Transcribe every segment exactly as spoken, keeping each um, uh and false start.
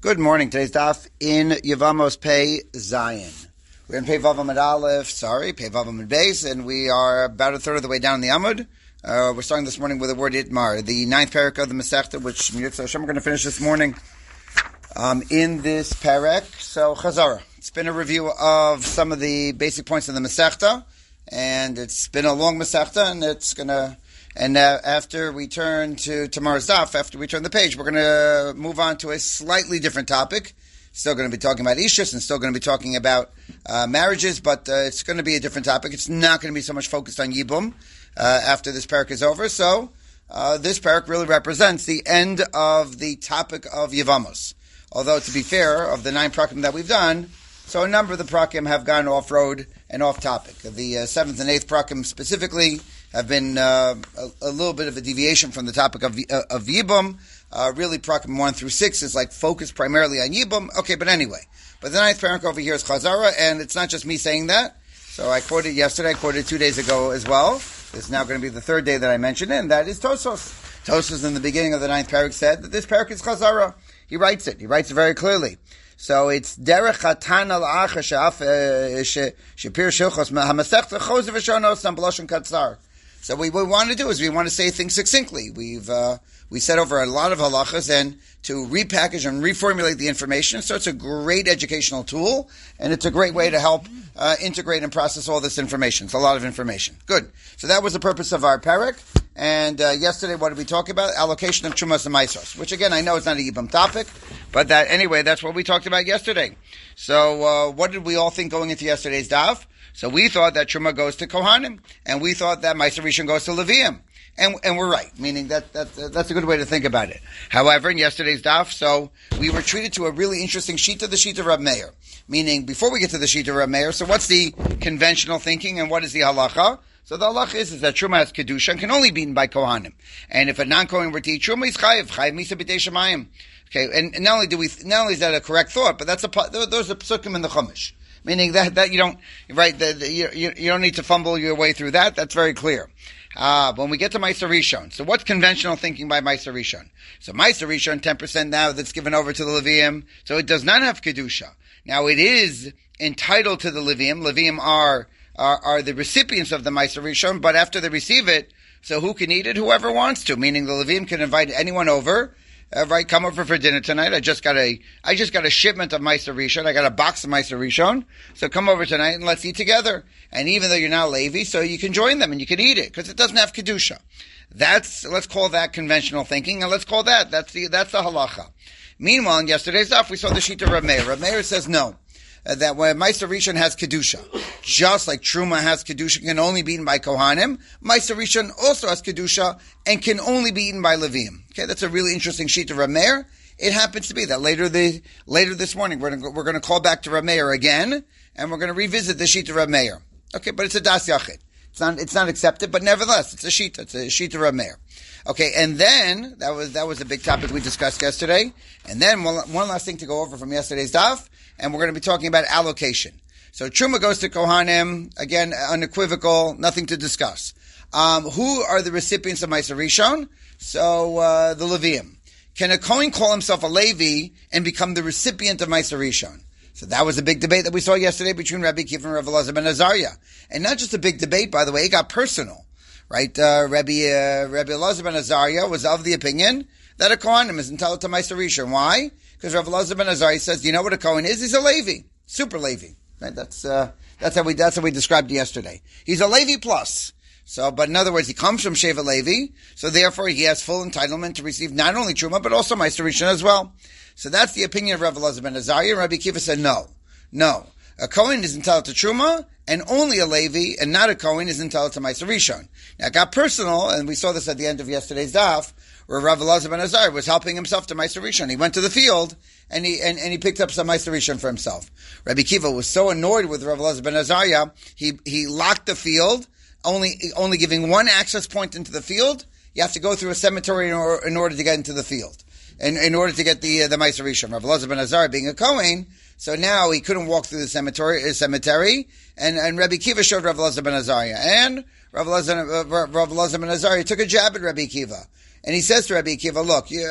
Good morning. Today's daf in Yevamos Pei Zayin. We're in Pei Vav Amud Aleph, sorry, Pei Vav Amud Beis, and we are about a third of the way down the Amud. Uh, we're starting this morning with the word Itmar, the ninth parak of the Masechta, which Mitzvah Hashem we're going to finish this morning um, in this parak. So, Chazara. It's been a review of some of the basic points of the Masechta, and it's been a long Masechta, and it's going to... And uh, after we turn to tomorrow's daf, after we turn the page, we're going to move on to a slightly different topic. Still going to be talking about Ishus and still going to be talking about uh, marriages, but uh, it's going to be a different topic. It's not going to be so much focused on Yibum uh, after this parak is over. So uh, this parak really represents the end of the topic of Yevamos. Although, to be fair, of the nine prakim that we've done, so a number of the prakim have gone off-road and off-topic. The uh, seventh and eighth prakim specifically have been uh, a, a little bit of a deviation from the topic of uh, of Yibum. Uh, really, prakim one through six is like focused primarily on Yibum. Okay, but anyway. But the ninth parak over here is Chazara, and it's not just me saying that. So I quoted yesterday, I quoted two days ago as well. This is now going to be the third day that I mentioned it, and that is Tosos. Tosos in the beginning of the ninth parak said that this parak is Chazara. He writes it. He writes it very clearly. So it's derech hatan al acha she'af shepir shilchos hamasechta choz v'shonos am b'loshen katzar. So what we want to do is we want to say things succinctly. We've uh, we said over a lot of halachas and to repackage and reformulate the information. So it's a great educational tool, and it's a great way to help uh, integrate and process all this information. It's a lot of information. Good. So that was the purpose of our parak. And uh, yesterday, what did we talk about? Allocation of Trumas and Maisos, which again, I know is not a Yibam topic, but that anyway, that's what we talked about yesterday. So uh, what did we all think going into yesterday's daf? So we thought that Truma goes to Kohanim, and we thought that Meiser Rishon goes to Leviim. And, and we're right, meaning that, that that's a good way to think about it. However, in yesterday's daf, so we were treated to a really interesting sheet of the sheet of Rab Meir. Meaning, before we get to the sheet of Rab Meir, so what's the conventional thinking and what is the halacha? So the halacha is, is that Truma has Kedusha and can only be eaten by Kohanim. And if a non-Kohen were to eat Truma, he's Chayiv, Chayiv Misa B'tei Shemayim. Okay, and, and not only do we, not only is that a correct thought, but that's a, those are psukim in the Chumash. Meaning that, that you don't, right, the, the, you, you don't need to fumble your way through that. That's very clear. Uh, when we get to Meiser Rishon, so what's conventional thinking by Meiser Rishon? So Meiser Rishon, ten percent now that's given over to the Leviim, so it does not have Kedusha. Now it is entitled to the Leviim. Leviim are, are, are the recipients of the Meiser Rishon, but after they receive it, so who can eat it? Whoever wants to. Meaning the Leviim can invite anyone over. Uh, right, come over for dinner tonight. I just got a, I just got a shipment of Meiser Rishon. I got a box of Meiser Rishon. So come over tonight and let's eat together. And even though you're not Levi, so you can join them and you can eat it because it doesn't have Kedusha. That's, let's call that conventional thinking, and let's call that, that's the, that's the halacha. Meanwhile, in yesterday's daf, we saw the sheet of Rab Meir. Rab Meir says no. Uh, that when Meiser Rishon has Kedusha, just like Truma has Kedusha, can only be eaten by Kohanim, Meiser Rishon also has Kedusha and can only be eaten by Leviim. Okay, that's a really interesting sheet of Rab Meir. It happens to be that later the later this morning we're going we're going to call back to Rab Meir again, and we're going to revisit the sheet of Rab Meir. Okay, but it's a das yachid. It's not it's not accepted, but nevertheless, it's a sheet. It's a sheet of Rab Meir. Okay, and then that was that was a big topic we discussed yesterday. And then one, one last thing to go over from yesterday's daf, and we're going to be talking about allocation. So Truma goes to Kohanim, again, unequivocal, nothing to discuss. Um, who are the recipients of Meiser Rishon? So, uh, the Leviim. Can a Kohen call himself a Levi and become the recipient of Meiser Rishon? So that was a big debate that we saw yesterday between Rabbi Kiva and Rav Elazar ben Azariah. And not just a big debate, by the way, it got personal. Right? Uh, Rabbi, uh, Rabbi Elazar ben Azariah was of the opinion that a Kohanim is entitled to Meiser Rishon. Why? Because Rav Elazar ben Azariah says, do you know what a Kohen is? He's a Levi. Super Levi. Right? That's, uh, that's how we, that's how we described it yesterday. He's a Levi plus. So, but in other words, he comes from Sheva Levi, so therefore he has full entitlement to receive not only Truma, but also Meiser Rishon as well. So that's the opinion of Rav Elazar ben Azariah. Rabbi Kiva said, no. No. A Kohen is entitled to Truma, and only a Levi, and not a Kohen, is entitled to Meiser Rishon. Now, it got personal, and we saw this at the end of yesterday's daf, where Rav Elazar ben Azariah was helping himself to Meiser Rishon. He went to the field, and he and, and he picked up some Meiser Rishon for himself. Rabbi Kiva was so annoyed with Rav Elazar ben Azariah, he he locked the field, only only giving one access point into the field. You have to go through a cemetery in, or, in order to get into the field, in, in order to get the uh, the Meiser Rishon. Rav Elazar ben Azariah being a Kohen, so now he couldn't walk through the cemetery, uh, cemetery and, and Rabbi Kiva showed Rav Elazar ben Azariah. And Rav Elazar, uh, Rav Elazar ben Azariah took a jab at Rabbi Kiva. And he says to Rabbi Akiva, look, you,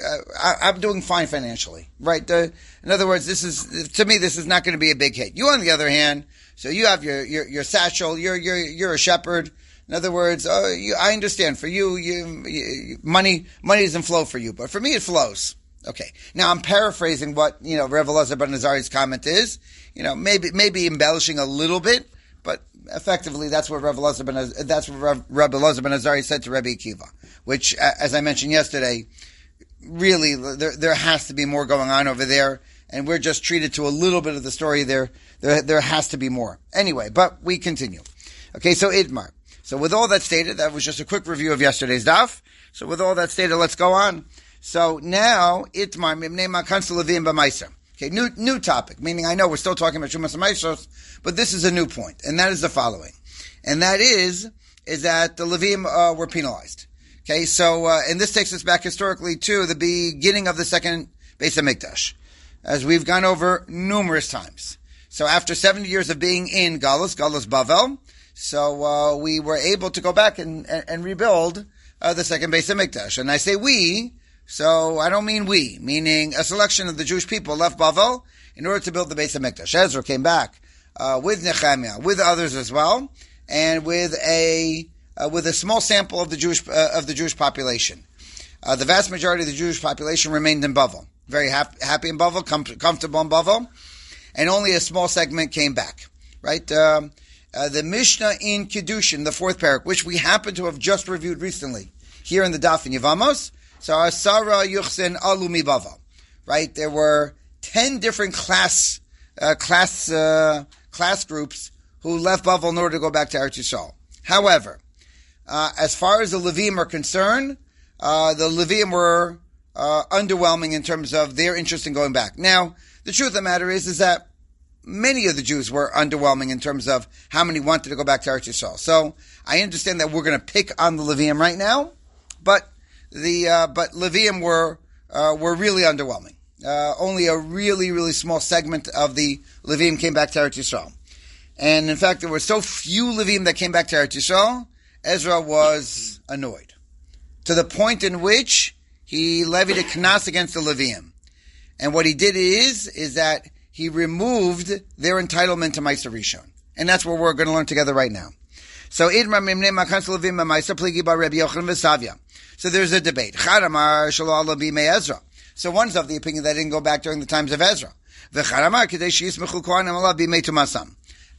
I, I'm doing fine financially, right? The, in other words, this is, to me, this is not going to be a big hit. You, on the other hand, so you have your, your, your satchel, you're, you're, you're a shepherd. In other words, uh, you, I understand for you, you, you, money, money doesn't flow for you, but for me it flows. Okay. Now I'm paraphrasing what, you know, Rav Elazar ben Azari's comment is, you know, maybe, maybe embellishing a little bit, but effectively that's what Rav Elazar ben, that's what Rav, Rav Elazar ben Azari said to Rabbi Akiva, which, as I mentioned yesterday, really, there, there has to be more going on over there, and we're just treated to a little bit of the story there. There, there has to be more. Anyway, but we continue. Okay, so Idmar. So with all that stated, that was just a quick review of yesterday's daf. So with all that stated, let's go on. So now, Itmar, Mimnei Makansa Levim B'Maiser. Okay, new, new topic, meaning I know we're still talking about Shumas Maisos, but this is a new point, and that is the following. And that is, is that the Levim, uh, were penalized. Okay, so, uh, and this takes us back historically to the beginning of the second Beis HaMikdash, as we've gone over numerous times. So after seventy years of being in Galus, Galus Bavel, so, uh, we were able to go back and, and, and rebuild, uh, the second Beis HaMikdash. And I say we, so I don't mean we, meaning a selection of the Jewish people left Bavel in order to build the Beis HaMikdash. Ezra came back, uh, with Nehemiah, with others as well, and with a, uh, with a small sample of the Jewish, uh, of the Jewish population. Uh, the vast majority of the Jewish population remained in Bavel. Very happy, happy in Bavel, com- comfortable in Bavel, and only a small segment came back, right? Um, uh, the Mishnah in Kiddushin, the fourth parak, which we happen to have just reviewed recently, here in the Daf in Yevamos, so Asara Yuchsin Alumi Bavel, right? There were ten different class, uh, class, uh, class groups who left Bavel in order to go back to Eretz Yisrael. However, uh, as far as the Levim are concerned, uh, the Levim were, uh, underwhelming in terms of their interest in going back. Now, the truth of the matter is, is that many of the Jews were underwhelming in terms of how many wanted to go back to Eretz Yisrael. So, I understand that we're going to pick on the Levim right now, but the, uh, but Levim were, uh, were really underwhelming. Uh, only a really, really small segment of the Levim came back to Eretz Yisrael. And in fact, there were so few Levim that came back to Eretz Yisrael, Ezra was annoyed. To the point in which he levied a knas against the Levim. And what he did is, is that he removed their entitlement to Meiser Rishon. And that's what we're going to learn together right now. So, Idma Mimnei Makans Levim Meiser Pligi Bar Rabbi Yochanan V'Savia. So there's a debate. Charamar Shalom B'Mei Ezra. So one's of the opinion that didn't go back during the times of Ezra. V'charamar K'dei Sheyismechu Kohanim Alav B'Mei Tumasam.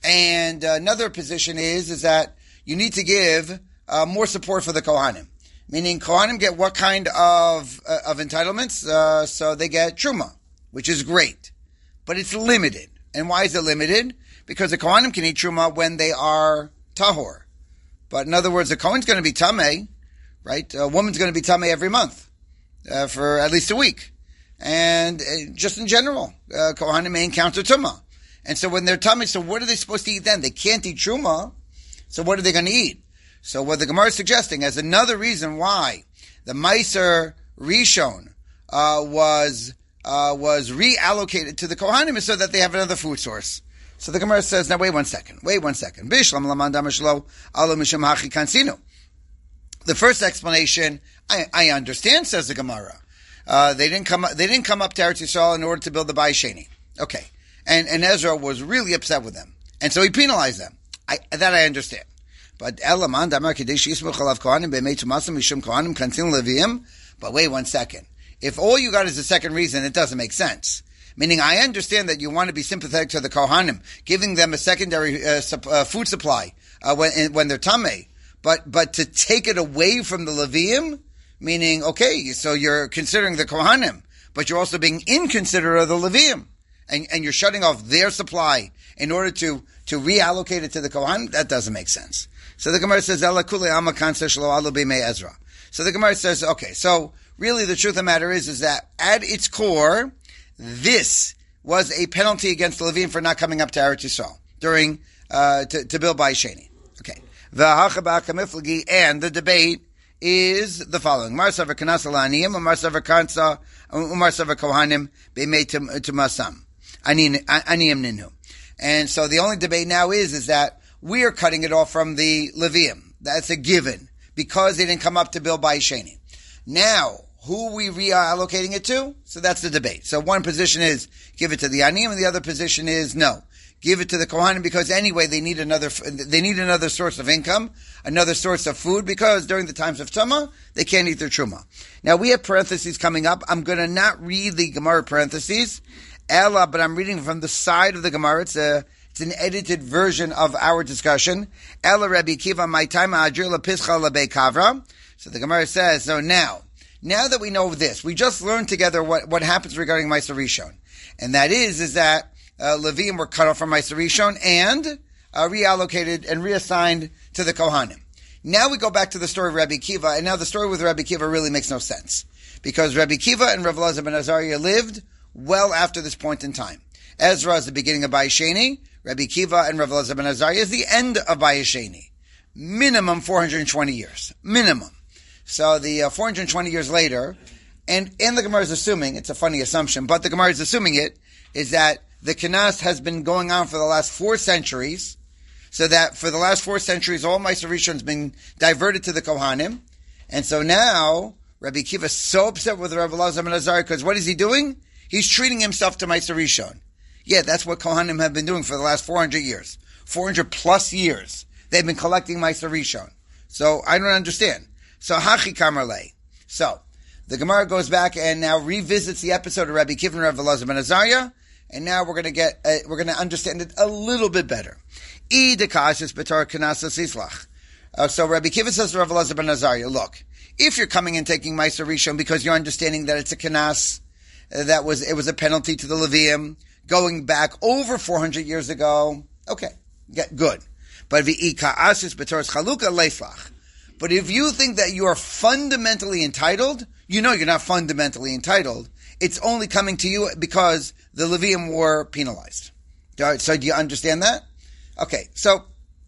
And another position is, is that you need to give uh, more support for the Kohanim. Meaning Kohanim get what kind of uh, of entitlements? Uh, so they get Truma, which is great. But it's limited. And why is it limited? Because the Kohanim can eat Truma when they are Tahor. But in other words, the Kohen's going to be Tameh, right? A woman's going to be Tameh every month, uh, for at least a week. And uh, just in general, uh, Kohanim may encounter Tumah. And so when they're Tameh, so what are they supposed to eat then? They can't eat Truma, so what are they going to eat? So what the Gemara is suggesting as another reason why the Meiser Rishon uh, was uh, was reallocated to the Kohanim is so that they have another food source. So the Gemara says, now wait one second, wait one second. The first explanation, I, I understand, says the Gemara. Uh, they didn't come. They didn't come up to Eretz Yisrael in order to build the Bayis Sheni. Okay, and and Ezra was really upset with them, and so he penalized them. I, that I understand. But Elaman Damar Kadesh Yismuch Alav Kohanim B'Mei Tumasam Mishum Kohanim Kantin Leviim. But wait one second. If all you got is the second reason, it doesn't make sense. Meaning, I understand that you want to be sympathetic to the Kohanim, giving them a secondary uh, sup, uh, food supply uh, when when they're Tameh. But but to take it away from the Leviim, meaning, okay, so you're considering the Kohanim, but you're also being inconsiderate of the Leviim, and and you're shutting off their supply in order to to reallocate it to the Kohanim. That doesn't make sense. So the Gemara says, Ela kule ama kanser shelo alu b'mei Ezra. So the Gemara says, okay, so really the truth of the matter is, is that at its core, this was a penalty against the Levim for not coming up to Eretz Yisrael during, uh, to, to build Bayis Sheni. Okay. And the debate is the following. Mar savar kanasa la'aniyim, Umar savar kansa, Umar savar kohanim, b'mei tumasam. Aniyim ninu. And so the only debate now is, is that we are cutting it off from the Levium. That's a given, because they didn't come up to build Bayis Sheni. Now, who are we reallocating it to? So that's the debate. So one position is give it to the Aniyim, and the other position is no. Give it to the Kohanim because anyway they need another they need another source of income, another source of food because during the times of Tumah they can't eat their Truma. Now we have parentheses coming up. I'm going to not read the Gemara parentheses, Ella, but I'm reading from the side of the Gemara. It's a it's an edited version of our discussion. Ella Rabbi Kiva my time Adril Pischa Labe Kavra. So the Gemara says so now. Now that we know this, we just learned together what what happens regarding Ma'aser Rishon, and that is is that. Uh, Leviim were cut off from Ma'aser Rishon and uh, reallocated and reassigned to the Kohanim. Now we go back to the story of Rabbi Kiva, and now the story with Rabbi Kiva really makes no sense. Because Rabbi Kiva and Rav Elazar ben Azariah lived well after this point in time. Ezra is the beginning of Bayis Sheni, Rabbi Kiva and Rav Elazar ben Azariah is the end of Bayis Sheni. Minimum four hundred twenty years. Minimum. So the uh, four hundred twenty years later, and, and the Gemara is assuming, it's a funny assumption, but the Gemara is assuming it, is that the Kenas has been going on for the last four centuries, so that for the last four centuries, all Ma'aser Rishon has been diverted to the Kohanim, and so now Rabbi Kiva is so upset with Rav Elazar ben Azariah because what is he doing? He's treating himself to Ma'aser Rishon. Yeah, that's what Kohanim have been doing for the last four hundred years, four hundred plus years. They've been collecting Ma'aser Rishon. So I don't understand. So Hachi Kamarle. So the Gemara goes back and now revisits the episode of Rabbi Kiva and Rav Elazar ben Azariah. And now we're going to get, uh, we're going to understand it a little bit better. Uh, so Rabbi Kiva says to Rav Elazar ben Azariah, look, if you're coming and taking Ma'aser Rishon because you're understanding that it's a Kenas, uh, that was, it was a penalty to the Levium, going back over four hundred years ago, okay, get, good. But But if you think that you are fundamentally entitled, you know you're not fundamentally entitled. It's only coming to you because the Levium were penalized. So do you understand that? Okay, so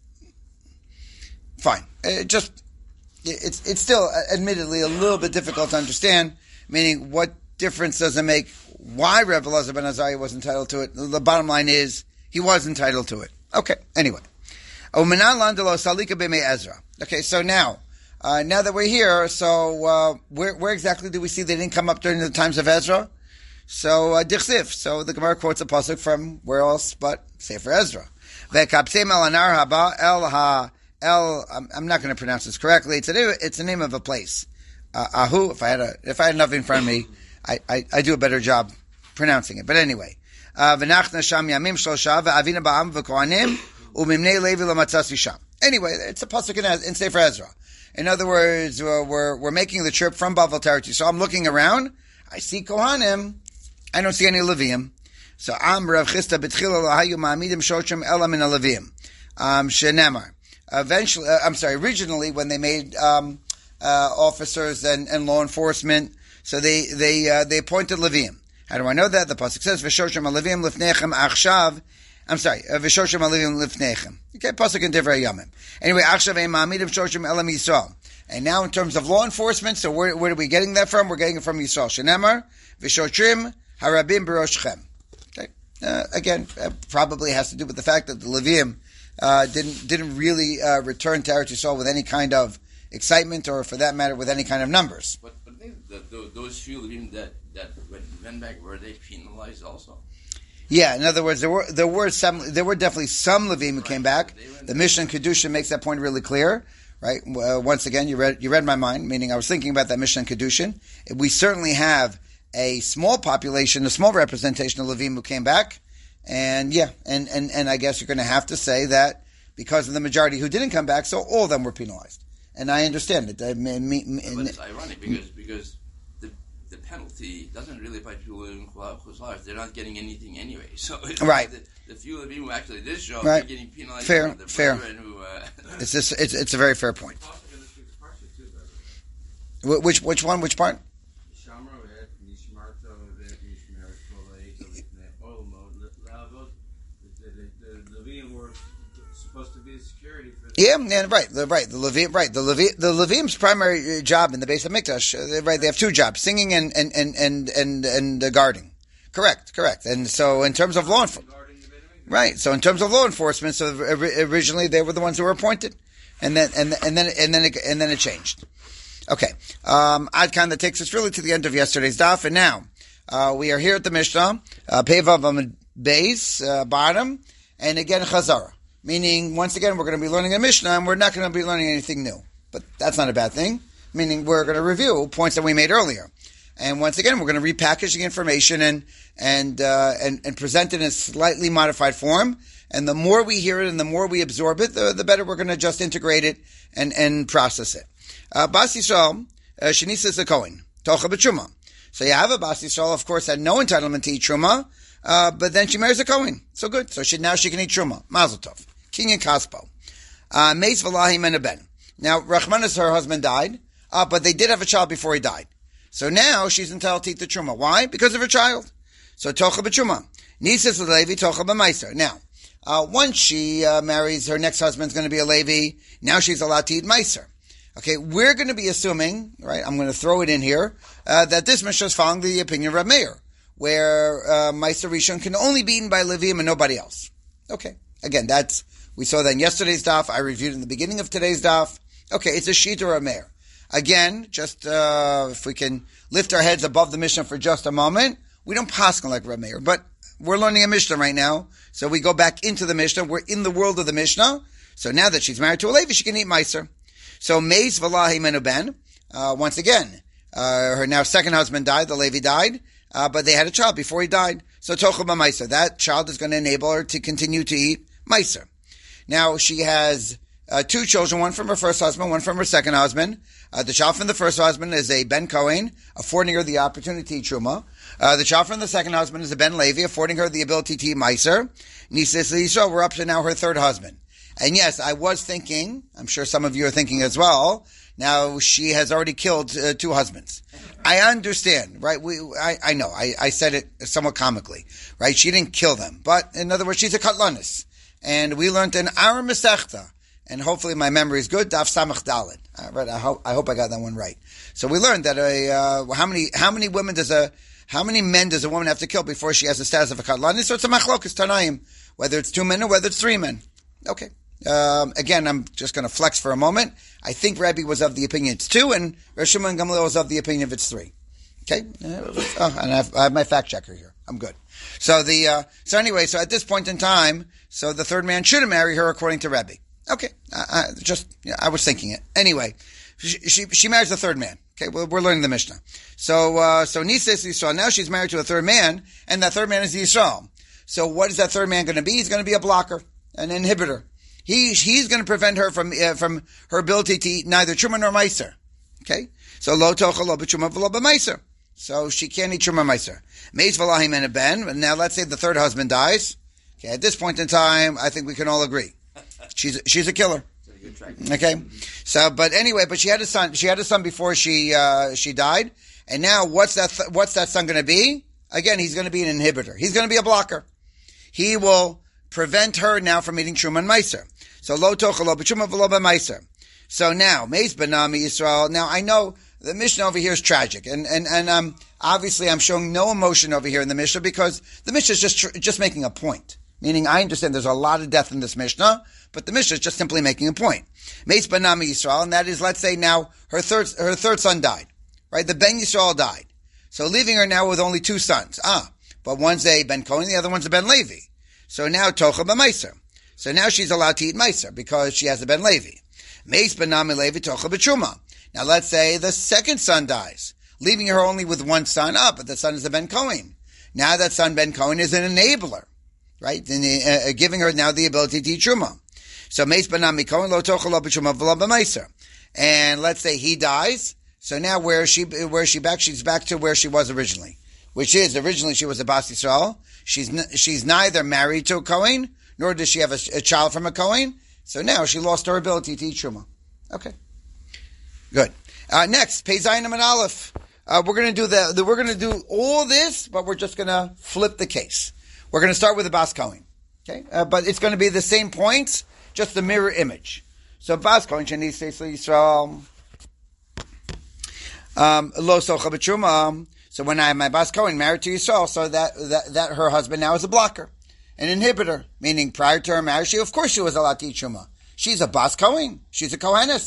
fine. It just it's it's still admittedly a little bit difficult to understand. Meaning, what difference does it make? Why Rav Elazar ben Azariah was entitled to it? The bottom line is he was entitled to it. Okay. Anyway, okay. So now. Uh, now that we're here, so uh, where, where exactly do we see they didn't come up during the times of Ezra? So uh, Dichsif. So the Gemara quotes a pasuk from where else but Sefer Ezra. Ve'kapseim el anar haba el ha el. I'm, I'm not going to pronounce this correctly. It's a it's the name of a place. Uh, Ahu. If I had a if I had enough in front of me, I, I I do a better job pronouncing it. But anyway, v'nachna sham yamim shlosha ve'avina ba'am v'kohanim u'mimnei levi lamatzasi sham. Anyway, it's a pasuk in, in Sefer Ezra. In other words, uh, we're we're making the trip from Bavel territory. So I'm looking around. I see Kohanim. I don't see any Levium. So Am Rav Chisda b'tchila lahayu ma'amidim shochim ela min Levium. Um, Shenemar. Eventually, uh, I'm sorry. Originally, when they made um, uh, officers and, and law enforcement, so they they uh, they appointed Levium. How do I know that? The pasuk says v'shochim Levium lifnechem achshav. I'm sorry, v'shoshim alivim lifnechem. Okay, pasuk in Divrei Yamim. Anyway, achshav ein ma'amidim shoshim elam Yisrael. And now in terms of law enforcement, so where, where are we getting that from? We're getting it from Yisrael. Shenemar, v'shoshim harabim b'roshchem. Okay, uh, again, uh, probably has to do with the fact that the Levium uh, didn't didn't really uh, return to Eretz Yisrael with any kind of excitement, or for that matter, with any kind of numbers. But, but I think the, the, those few Levium that that went back, were they penalized also? Yeah, in other words, there were there were some there were definitely some Levim who came back. The Mishnah Kedusha makes that point really clear, right? Uh, once again, you read you read my mind, meaning I was thinking about that Mishnah Kedushin. We certainly have a small population, a small representation of Levim who came back, and yeah, and and, and I guess you're going to have to say that because of the majority who didn't come back, so all of them were penalized, and I understand it. I mean, me, me, but it's ironic because because. The penalty doesn't really apply to people in Chuzlar. They're not getting anything anyway. So right. the, the few of people who actually did show, right. They're getting penalized. Fair, the fair. Who, uh, it's just, it's it's a very fair point. Which which one? Which part? Yeah, yeah, right, the, right. The Levim, right. The Levim, the Levim's primary job in the base of Mikdash, uh, right? They have two jobs: singing and and and and and, and uh, guarding. Correct, correct. And so, in terms of law enforcement, right. So, in terms of law enforcement, so originally they were the ones who were appointed, and then and and then and then it, and then it changed. Okay. Um, Adkan, that takes us really to the end of yesterday's daf, and now uh, we are here at the Mishnah, uh, Pevav Beis, uh, bottom, and again Chazara. Meaning, once again, we're going to be learning a Mishnah, and we're not going to be learning anything new. But that's not a bad thing. Meaning, we're going to review points that we made earlier. And once again, we're going to repackage the information and and uh, and, and present it in a slightly modified form. And the more we hear it and the more we absorb it, the, the better we're going to just integrate it and, and process it. Uh, Bas Yisrael, Shenisa is a Kohen, Tocha b'Truma. So you have a Bas Yisrael, of course, had no entitlement to eat Truma, uh, but then she marries a Kohen. So good. So she, now she can eat Truma. Mazel Tov. King and Kaspo. Uh, Meis V'lahim and a Ben. Now, Rachmanis, her husband died, uh, but they did have a child before he died. So now she's entitled to eat the Truma. Why? Because of her child. So Tocha b'Truma. Nisis Levi Tocha b'Maiser. Now, uh, once she uh, marries, her next husband's going to be a Levi. Now she's allowed to eat Maiser. Okay, we're going to be assuming, right, I'm going to throw it in here, uh, that this Mishnah is following the opinion of Reb Meir, where uh, Meiser Rishon can only be eaten by Leviim and nobody else. Okay, again, that's, we saw that in yesterday's daf, I reviewed in the beginning of today's daf. Okay, it's a Shita or a Meir. Again, just uh, if we can lift our heads above the Mishnah for just a moment, we don't paskin like Reb Meir, but we're learning a Mishnah right now, so we go back into the Mishnah, we're in the world of the Mishnah, so now that she's married to a Levi, she can eat Meiser. So Meis V'lahi Menu Ben, uh, once again, uh, her now second husband died, the Levi died, uh, but they had a child before he died. So Tocha b'Maiser, that child is going to enable her to continue to eat Meiser. Now she has uh, two children, one from her first husband, one from her second husband. Uh, the child from the first husband is a Ben Cohen, affording her the opportunity to eat Truma. Uh, the child from the second husband is a Ben Levi, affording her the ability to eat Meiser. Nisis Yisrael, we're up to now her third husband. And yes, I was thinking, I'm sure some of you are thinking as well, now she has already killed uh, two husbands. I understand, right? We, I, I know, I, I said it somewhat comically, right? She didn't kill them. But in other words, she's a katlanis. And we learned in Aram Masechta, and hopefully my memory is good, Daf Samach Dalet. Uh, right, I hope, I hope I got that one right. So we learned that a, uh, how many, how many women does a, how many men does a woman have to kill before she has the status of a katlanis? So it's a machlokas tanaim, whether it's two men or whether it's three men. Okay. Um, again, I'm just going to flex for a moment. I think Rabbi was of the opinion it's two, and Rosh Shimon Gamliel was of the opinion if it's three. Okay? Uh, oh, and I have, I have my fact checker here. I'm good. So the, uh, so anyway, so at this point in time, so the third man should have married her according to Rabbi. Okay. I, I just, yeah, I was thinking it. Anyway, she, she, she marries the third man. Okay. Well, we're learning the Mishnah. So, uh, so Nisis Yisrael, now she's married to a third man, and that third man is Yisrael. So what is that third man going to be? He's going to be a blocker, an inhibitor. He, he's going to prevent her from, uh, from her ability to eat neither Truma nor Meiser. Okay? So, lo tocha lo b'Truma v'lo b'Meiser. So, she can't eat Truma Meiser. Meis v'lahim and a ben. Now, let's say the third husband dies. Okay, at this point in time, I think we can all agree. She's, she's a killer. Okay? So, but anyway, but she had a son, she had a son before she, uh, she died. And now, what's that, th- what's that son going to be? Again, he's going to be an inhibitor. He's going to be a blocker. He will prevent her now from eating Truma and Meiser. So, lo tocha lo b'Truma v'lo b'Meiser. So now, Meis Benami Yisrael. Now, I know the Mishnah over here is tragic. And, and, and, um, obviously I'm showing no emotion over here in the Mishnah because the Mishnah is just, tr- just making a point. Meaning, I understand there's a lot of death in this Mishnah, but the Mishnah is just simply making a point. Meis Benami Yisrael, and that is, let's say now, her third, her third son died. Right? The Ben Yisrael died. So leaving her now with only two sons. Ah, but one's a Ben Cohen, the other one's a Ben Levi. So now Tocha b'Meiser. So now she's allowed to eat Meiser because she has a Ben Levi. Meis Benami Levi Tocha b'Truma. Now let's say the second son dies, leaving her only with one son. Ah, but the son is a Ben Cohen. Now that son Ben Cohen is an enabler, right? And, uh, giving her now the ability to eat Truma. So Meis Benami Cohen Lo Tocha Lo b'Truma v'lo b'Meiser. And let's say he dies. So now where is she? Where is she back? She's back to where she was originally, which is originally she was a Bas Yisrael. She's n- she's neither married to a Kohen, nor does she have a, a child from a Kohen. So now she lost her ability to eat Truma. Okay, good. Uh, next, Pei Zayin and Aleph. Uh, we're going to do the, the we're going to do all this, but we're just going to flip the case. We're going to start with the Bas Kohen. Okay, uh, but it's going to be the same points, just the mirror image. So Bas Kohen Shani Yisrael. Um, Lo Socha b'Truma. So when I have my Bas Kohen married to Yisrael, so that, that, that her husband now is a blocker, an inhibitor, meaning prior to her marriage, she, of course she was allowed to eat Truma. She's a Bas Kohen. She's a Kohenes.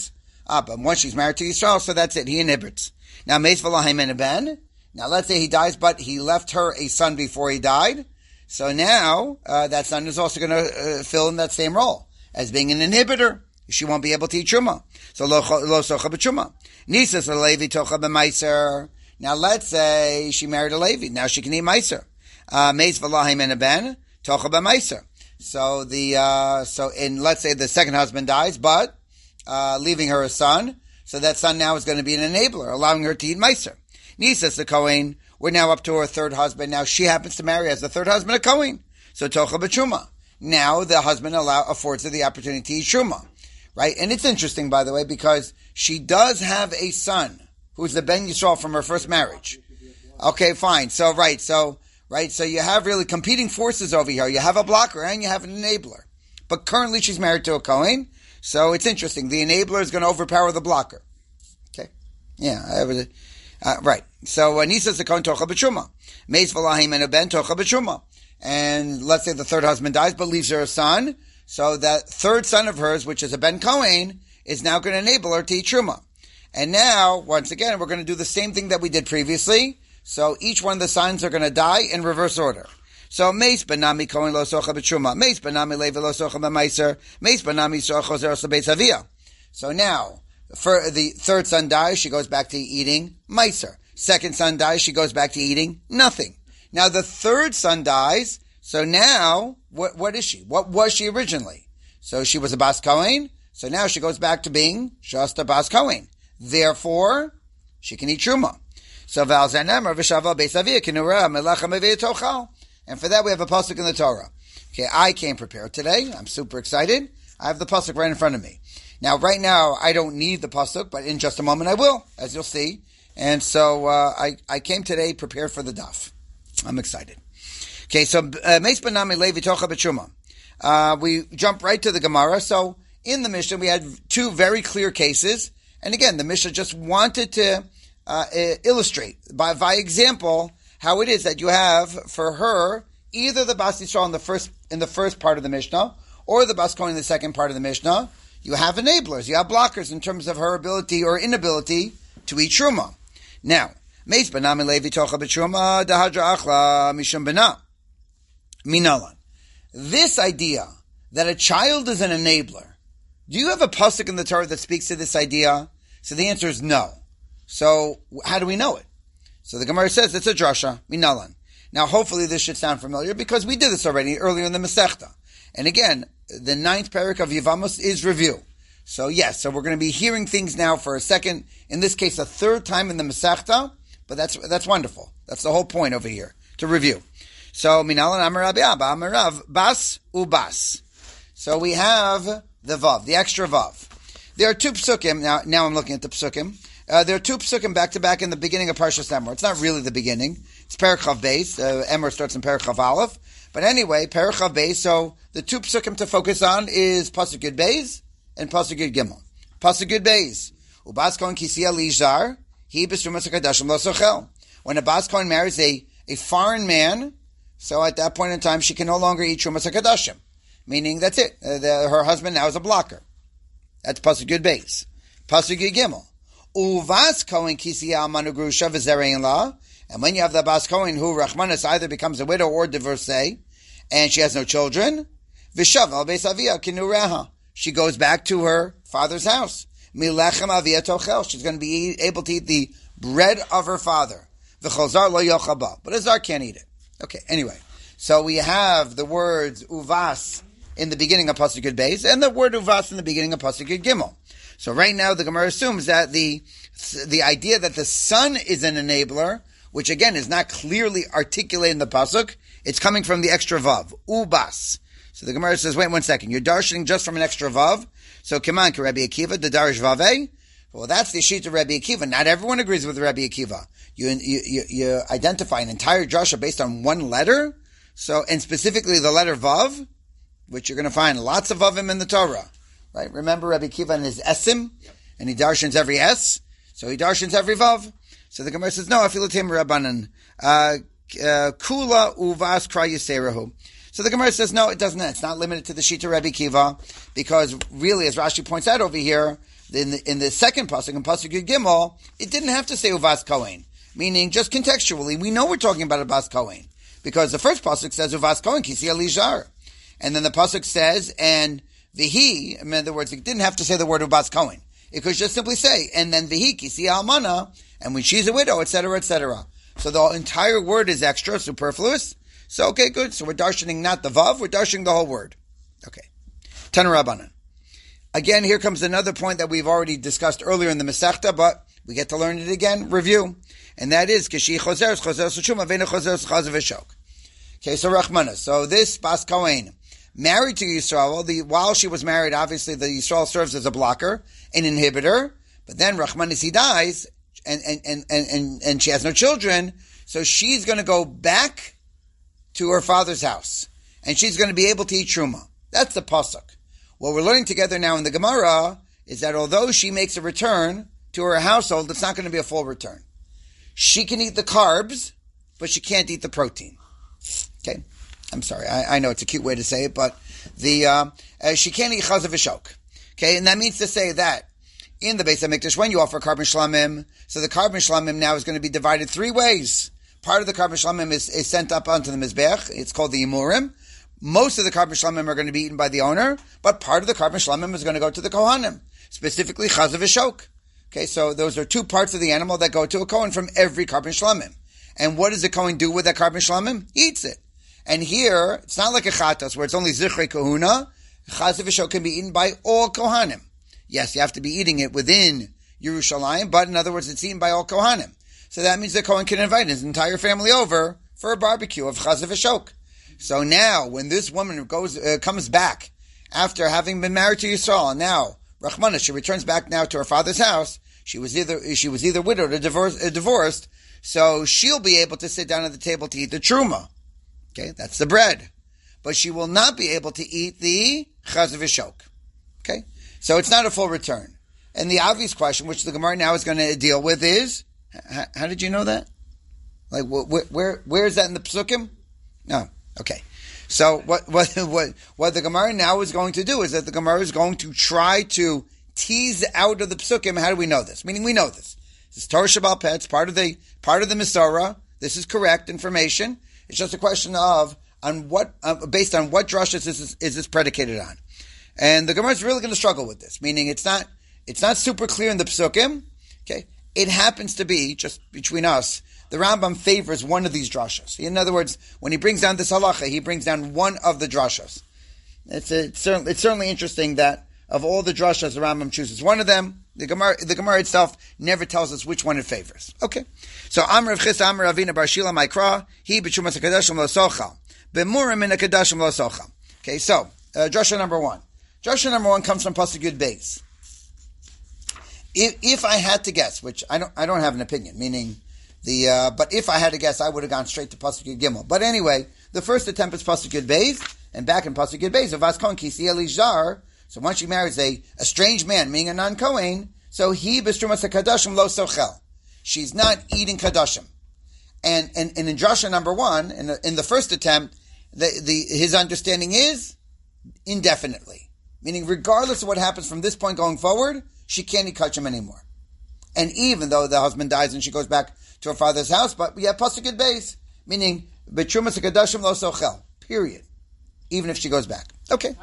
Ah, but once she's married to Yisrael, so that's it. He inhibits. Now, Meis v'lahem en ben. Now, let's say he dies, but he left her a son before he died. So now, uh, that son is also going to uh, fill in that same role as being an inhibitor. She won't be able to eat truma. So lo lo socha b'truma. Nisas levi tocha b'meiser. Now, let's say she married a Levi. Now she can eat meiser. Meis v'lahem en ben tocha b'meiser. So the uh, so in let's say the second husband dies, but uh, leaving her a son. So that son now is going to be an enabler, allowing her to eat meiser. Nisas the Kohen. We're now up to her third husband. Now she happens to marry as the third husband a Kohen. So tocha b'truma. Now the husband allow affords her the opportunity to eat truma, right? And it's interesting, by the way, because she does have a son who's the Ben Yisrael from her first marriage. Okay, fine. So right, so right, so you have really competing forces over here. You have a blocker and you have an enabler. But currently she's married to a Kohen, so it's interesting. The enabler is going to overpower the blocker. Okay, yeah, I would. Uh, right. So Nisas the Kohen tocha b'truma. Meis v'lahim en ben tocha b'truma. And let's say the third husband dies, but leaves her a son. So that third son of hers, which is a Ben Kohen, is now going to enable her to eat truma. And now, once again, we're going to do the same thing that we did previously. So each one of the sons are going to die in reverse order. So Meis benami Kohen lo socha b'truma. Meis benami levi lo socha b'meiser. Meis benami socha chozer osa beis avia. So now, for the third son dies, she goes back to eating meiser. Second son dies, she goes back to eating nothing. Now the third son dies, so now, what what is she? What was she originally? So she was a Bas Kohen, so now she goes back to being just a Bas Kohen. Therefore, she can eat truma. So Val Zanemer v'shava beis avia kinura melacha mevia tochal. And for that we have a pasuk in the Torah. Okay, I came prepared today. I'm super excited. I have the pasuk right in front of me. Now, right now, I don't need the pasuk, but in just a moment I will, as you'll see. And so uh, I, I came today prepared for the daf. I'm excited. Okay, so Meis benami levi tocha b'truma. Uh, we jump right to the Gemara. So in the Mishnah, we had two very clear cases. And again, the Mishnah just wanted to uh, illustrate by, by example how it is that you have for her either the Bas Yisrael in the first in the first part of the Mishnah or the Bas Kohen in the second part of the Mishnah. You have enablers, you have blockers in terms of her ability or inability to eat truma. Now, Meis benami levi tocha b'truma dahadra achla mishum bena minalan. This idea that a child is an enabler, do you have a pasuk in the Torah that speaks to this idea? So the answer is no. So how do we know it? So the Gemara says it's a drasha minalan. Now, hopefully this should sound familiar because we did this already earlier in the Masechta. And again, the ninth parak of Yevamos is review. So yes, so we're going to be hearing things now for a second, in this case a third time in the Masechta, but that's that's wonderful. That's the whole point over here, to review. So, Minalan Amar Rabbi Abba, Amar Rav, Bas Ubas. So we have the Vav, the extra Vav. There are two psukim, now now I'm looking at the psukim. Uh, there are two psukim back-to-back in the beginning of Parshas Emor. It's not really the beginning. It's Perek Chav Beis. Uh, Emor starts in Perek Chav Aleph. But anyway, Perek Chav Beis, so the two psukim to focus on is Pasuk Yud Beis and Pasuk Yud Gimel. Pasuk Yud Beis. Ubas Kohen Kisiya Lizar, he b'strumas HaKadoshim lo sochel. When a Bas Kohen marries a, a foreign man, so at that point in time, she can no longer eat Trumas HaKadoshim. Meaning, that's it. Uh, the, her husband now is a blocker. That's Pasuk Yud Beis. Pasuk Yud Gimel. Uvas Kohen Kisiya Manu Grusha v'Zerein La. And when you have the Bas Kohen who Rachmanis either becomes a widow or divorcee, and she has no children, V'Shaval Beis Avia Kinureha. She goes back to her father's house. Milechem Avia Tochel. She's going to be able to eat the bread of her father. V'Chol Lo Yochaba. But a Zar can't eat it. Okay, anyway. So we have the words Uvas in the beginning of Pasuk Yud Beis, and the word Uvas in the beginning of Pasuk Yud Gimel. So right now the Gemara assumes that the the idea that the son is an enabler, which again is not clearly articulated in the Pasuk, it's coming from the extra Vav, Ubas. So the Gemara says, wait one second, you're darshaning just from an extra Vav? So come on, Rabbi Akiva, the Darish Vave? Well, that's the sheet of Rabbi Akiva. Not everyone agrees with Rabbi Akiva. You, you, you, you identify an entire drasha based on one letter, so, and specifically the letter Vav, which you're going to find lots of Vavim in the Torah. Right? Remember Rabbi Akiva and his Esim? And he darshans every S? So he darshans every Vav. So the Gemara says, no, afilatim Rabbanan. Kula uvas kra yiserahu. So the Gemara says, no, it doesn't. It's not limited to the Shita Rabbi Akiva, because really, as Rashi points out over here, In the, in the second pasuk, in pasuk Yud Gimel, it didn't have to say Uvas Kohen, meaning just contextually, we know we're talking about a Bas Kohen, because the first pasuk says Uvas Kohen Kisi Elizar, and then the pasuk says and Vihi. In other words, it didn't have to say the word Uvas Kohen. It could just simply say and then Vihi Kisi Almana, and when she's a widow, et cetera, et cetera. So the entire word is extra, superfluous. So okay, good. So we're darshaning not the vav, we're darshaning the whole word. Okay. Tana Rabbanan. Again, here comes another point that we've already discussed earlier in the Masechta, but we get to learn it again, review. And that is, Kishi Choseres, Choseres Shuma, Vena Choseres Chazav V'Shok. Okay, so Rachmana. So this Bas Kohen, married to Yisrael, the, while she was married, obviously the Yisrael serves as a blocker, an inhibitor, but then Rachmanis, he dies, and, and, and, and, and she has no children, so she's going to go back to her father's house, and she's going to be able to eat Truma. That's the Pasuk. What we're learning together now in the Gemara is that although she makes a return to her household, it's not going to be a full return. She can eat the carbs, but she can't eat the protein. Okay? I'm sorry. I, I know it's a cute way to say it, but the uh, uh, she can't eat chazav v'shok. Okay? And that means to say that in the Beis HaMikdash, when you offer carbon shlamim, so the carbon shlamim now is going to be divided three ways. Part of the carbon shlamim is, is sent up onto the Mizbech. It's called the Yimurim. Most of the carbon shlamim are going to be eaten by the owner, but part of the carbon shlamim is going to go to the Kohanim, specifically chazav v'shok. Okay, so those are two parts of the animal that go to a Kohen from every carbon shlamim. And what does the Kohen do with that carbon shlamim? He eats it. And here, it's not like a chatas where it's only zichrei kahuna. Chazav v'shok can be eaten by all Kohanim. Yes, you have to be eating it within Yerushalayim, but in other words, it's eaten by all Kohanim. So that means the Kohen can invite his entire family over for a barbecue of chazav v'shok. So now, when this woman goes, uh, comes back after having been married to Yisrael, and now Rachmana, she returns back now to her father's house. She was either she was either widowed or divorced, uh, divorced, so she'll be able to sit down at the table to eat the truma. Okay, that's the bread, but she will not be able to eat the chazav v'shok. Okay, so it's not a full return. And the obvious question, which the Gemara now is going to deal with, is how, how did you know that? Like, wh- where where is that in the Psukim? No. Okay, so what what what what the Gemara now is going to do is that the Gemara is going to try to tease out of the Psukim. How do we know this? Meaning we know this. This is Torah Shabbal Peh. It's part of the part of the Masorah. This is correct information. It's just a question of on what uh, based on what drashas is this, is this predicated on, and the Gemara is really going to struggle with this. Meaning it's not it's not super clear in the Psukim. Okay, it happens to be just between us. The Rambam favors one of these drashas. In other words, when he brings down this halacha, he brings down one of the drashas. It's, a, it's, certainly, it's certainly interesting that of all the drashas, the Rambam chooses one of them. The Gemara, the Gemara itself never tells us which one it favors. Okay. So, Amr of Chis, Amr Avina Bar Shila Maikra, he b'chumas HaKadashim lo sochal. B'murim in HaKadashim lo sochal. Okay, so, uh, drasha number one. Drasha number one comes from Pasuk Yud Beis. If, if I had to guess, which I don't, I don't have an opinion, meaning, The uh, but if I had to guess, I would have gone straight to Pasuk Yud Gimel. But anyway, the first attempt is Pasuk Yud Beis, and back in Pasuk Yud Beis, Avas Kohen Kisi Elizar. So once she marries a, a strange man, meaning a non-Kohen, so he b'strumas hakadashim lo sochel. She's not eating kadashim. And and, and in drasha number one, in the, in the first attempt, the, the his understanding is indefinitely, meaning regardless of what happens from this point going forward, she can't eat kachim anymore. And even though the husband dies and she goes back to her father's house, but we have pasuk Yud Beis, meaning b'trumas hakadashim lo sochel. Period. Even if she goes back. Okay.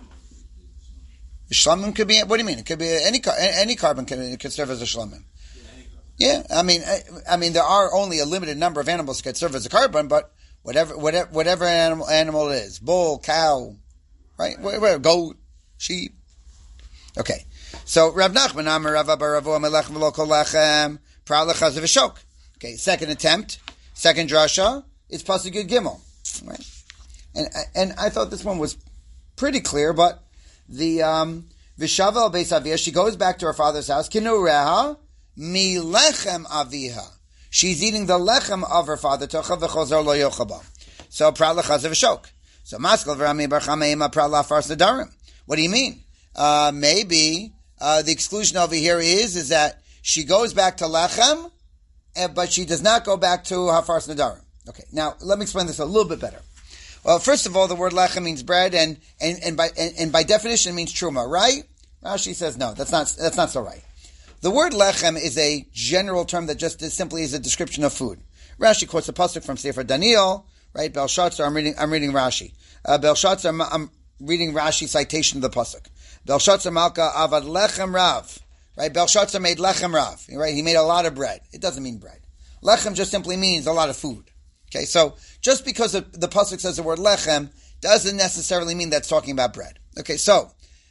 Shlamim could be. What do you mean? It could be any any carbon can could serve as a shlamim. Yeah, I mean, I, I mean, there are only a limited number of animals that could serve as a carbon, but whatever, whatever, whatever animal animal it is, bull, cow, right, whatever, goat, sheep. Okay. So Rav Nachman Amar Rav Abba Rav Melech V'lo Kol Lechem Pral Chazav V'Shok. Okay, second attempt, second drasha, it's Pasuk Yud Gimel, right? And and I thought this one was pretty clear, but the um, V'Shava Al Beis Aviyah, she goes back to her father's house. Kinureha mi lechem aviha. She's eating the lechem of her father. Tocha v'chozor lo yochaba. So Pral Chazav V'Shok. So Maskal V'Rami Bar Chameima Pral Lafars Nadarim. What do you mean? Uh, maybe uh, the exclusion over here is is that she goes back to lechem, but she does not go back to Hafars Nadarim. Okay, now let me explain this a little bit better. Well, first of all, the word lechem means bread, and and, and by and, and by definition means truma, right? Rashi says no, that's not that's not so right. The word lechem is a general term that just is simply is a description of food. Rashi quotes a pasuk from Sefer Daniel, right? Belshazzar, I'm reading I'm reading Rashi. Uh, Belshazzar, I'm, I'm reading Rashi's citation of the pasuk. Belshazzar Malka avad lechem rav. Right? Belshazzar made lechem rav. Right? He made a lot of bread. It doesn't mean bread. Lechem just simply means a lot of food. Okay, so just because the pasuk says the word lechem doesn't necessarily mean that's talking about bread. Okay, so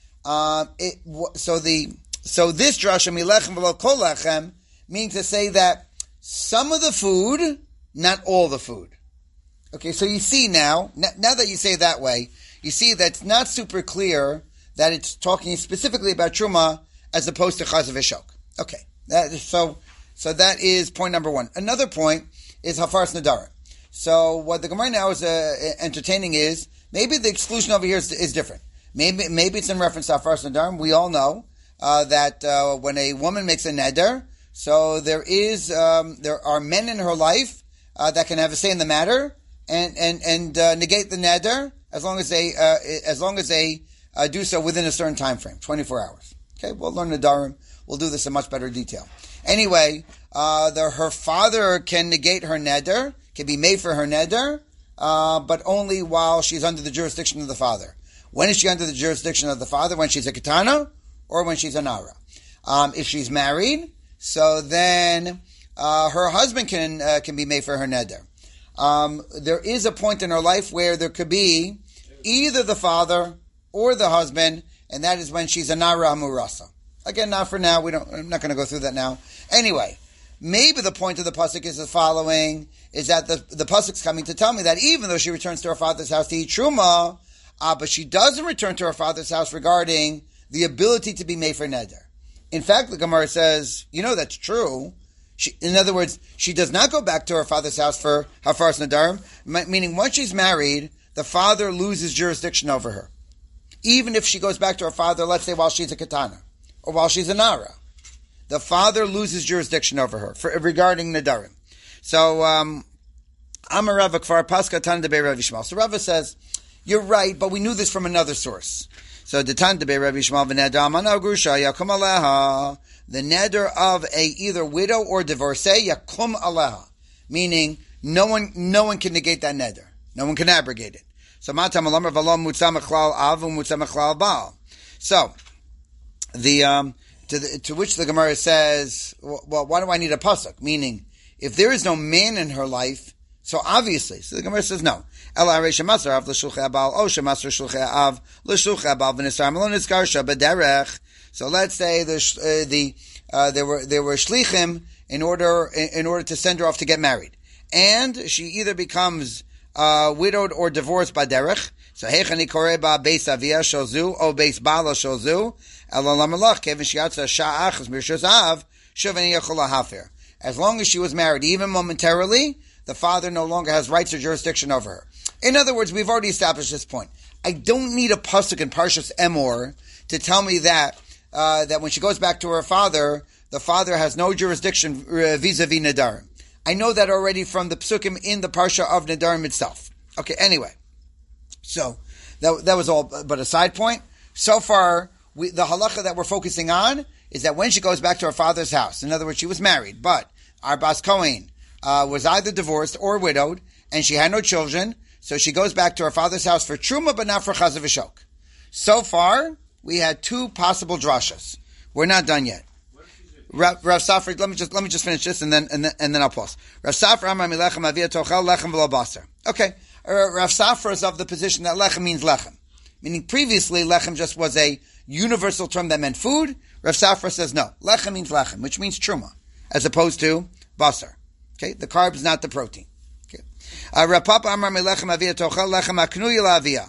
um, it so the so this drasha milechem v'lo kol lechem means to say that some of the food, not all the food. Okay, so you see now, now that you say it that way, you see that it's not super clear that it's talking specifically about truma as opposed to chaz v'shok. Okay, that, so so that is point number one. Another point is hafaras nadarim. So what the Gemara now is uh, entertaining is maybe the exclusion over here is, is different. Maybe maybe it's in reference to hafaras nadarim. We all know uh, that uh, when a woman makes a neder, so there is um, there are men in her life uh, that can have a say in the matter and and and uh, negate the neder as long as they uh, as long as they uh, do so within a certain time frame, twenty-four hours. Okay, we'll learn nadarim. We'll do this in much better detail. Anyway, uh, the, her father can negate her neder, can be made for her neder, uh, but only while she's under the jurisdiction of the father. When is she under the jurisdiction of the father? When she's a katana or when she's a nara? Um, if she's married, so then uh, her husband can uh, can be made for her neder. Um, there is a point in her life where there could be either the father or the husband, and that is when she's a nara hamurasa. Again, not for now. We don't. I'm not going to go through that now. Anyway, maybe the point of the pasuk is the following: is that the the pasuk's coming to tell me that even though she returns to her father's house to eat truma, uh, but she doesn't return to her father's house regarding the ability to be made for neder. In fact, the Gemara says, you know, that's true. She, in other words, she does not go back to her father's house for hafaras nadarim, meaning once she's married, the father loses jurisdiction over her. Even if she goes back to her father, let's say while she's a katana, or while she's a nara, the father loses jurisdiction over her for, regarding nadarim. So, um, Amar Rava Kfar Paska Tan Debei Rav Yishmael. So Rava says, you're right, but we knew this from another source. So the Tan Debei Rav Yishmael v'neder amana grusha yakum aleha. The neder of a either widow or divorcee yakum aleha, meaning no one, no one can negate that neder. No one can abrogate it. So matam alamar v'lo mutzah mechlal av u'mutzah mechlal baal. So the um to the, to which the Gemara says, well, why do I need a pasuk? Meaning, if there is no man in her life, so obviously, so the Gemara says no. Ela arei shemasar av l'shulchei abal o shemasar shulchei av l'shulchei abal v'nisar malon nizkarsha b'derech. So let's say the uh, the uh, there were there were shlichim in order in, in order to send her off to get married, and she either becomes uh, widowed or divorced by derech. So heichani korei ba beis avia shalzu o beis bala shalzu ela lamalach kevin shiatza sha'achas mirshus av shuveni yachol hafer. As long as she was married, even momentarily, the father no longer has rights or jurisdiction over her. In other words, we've already established this point. I don't need a pasuk in Parshas Emor to tell me that uh, that when she goes back to her father, the father has no jurisdiction uh, vis-a-vis Nadarim. I know that already from the psukim in the Parsha of Nadarim itself. Okay, anyway. So, that, that was all but a side point. So far, we, the halacha that we're focusing on is that when she goes back to her father's house, in other words, she was married, but Arbas Kohen uh, was either divorced or widowed, and she had no children, so she goes back to her father's house for truma, but not for chaz v'shok. So far, we had two possible drashas. We're not done yet. Rav, Rav Safra, let me just let me just finish this, and then and then, and then I'll pause. Rav Safra Amar Milechem Avia Tochel Lechem V'lo Basar. Okay, uh, Rav Safra is of the position that lechem means lechem, meaning previously lechem just was a universal term that meant food. Rav Safra says no, lechem means lechem, which means truma, as opposed to basar. Okay, the carb is not the protein. Okay, uh, Rav Papa Amar Milechem Avia Tochel Lechem Aknuya LaAvia.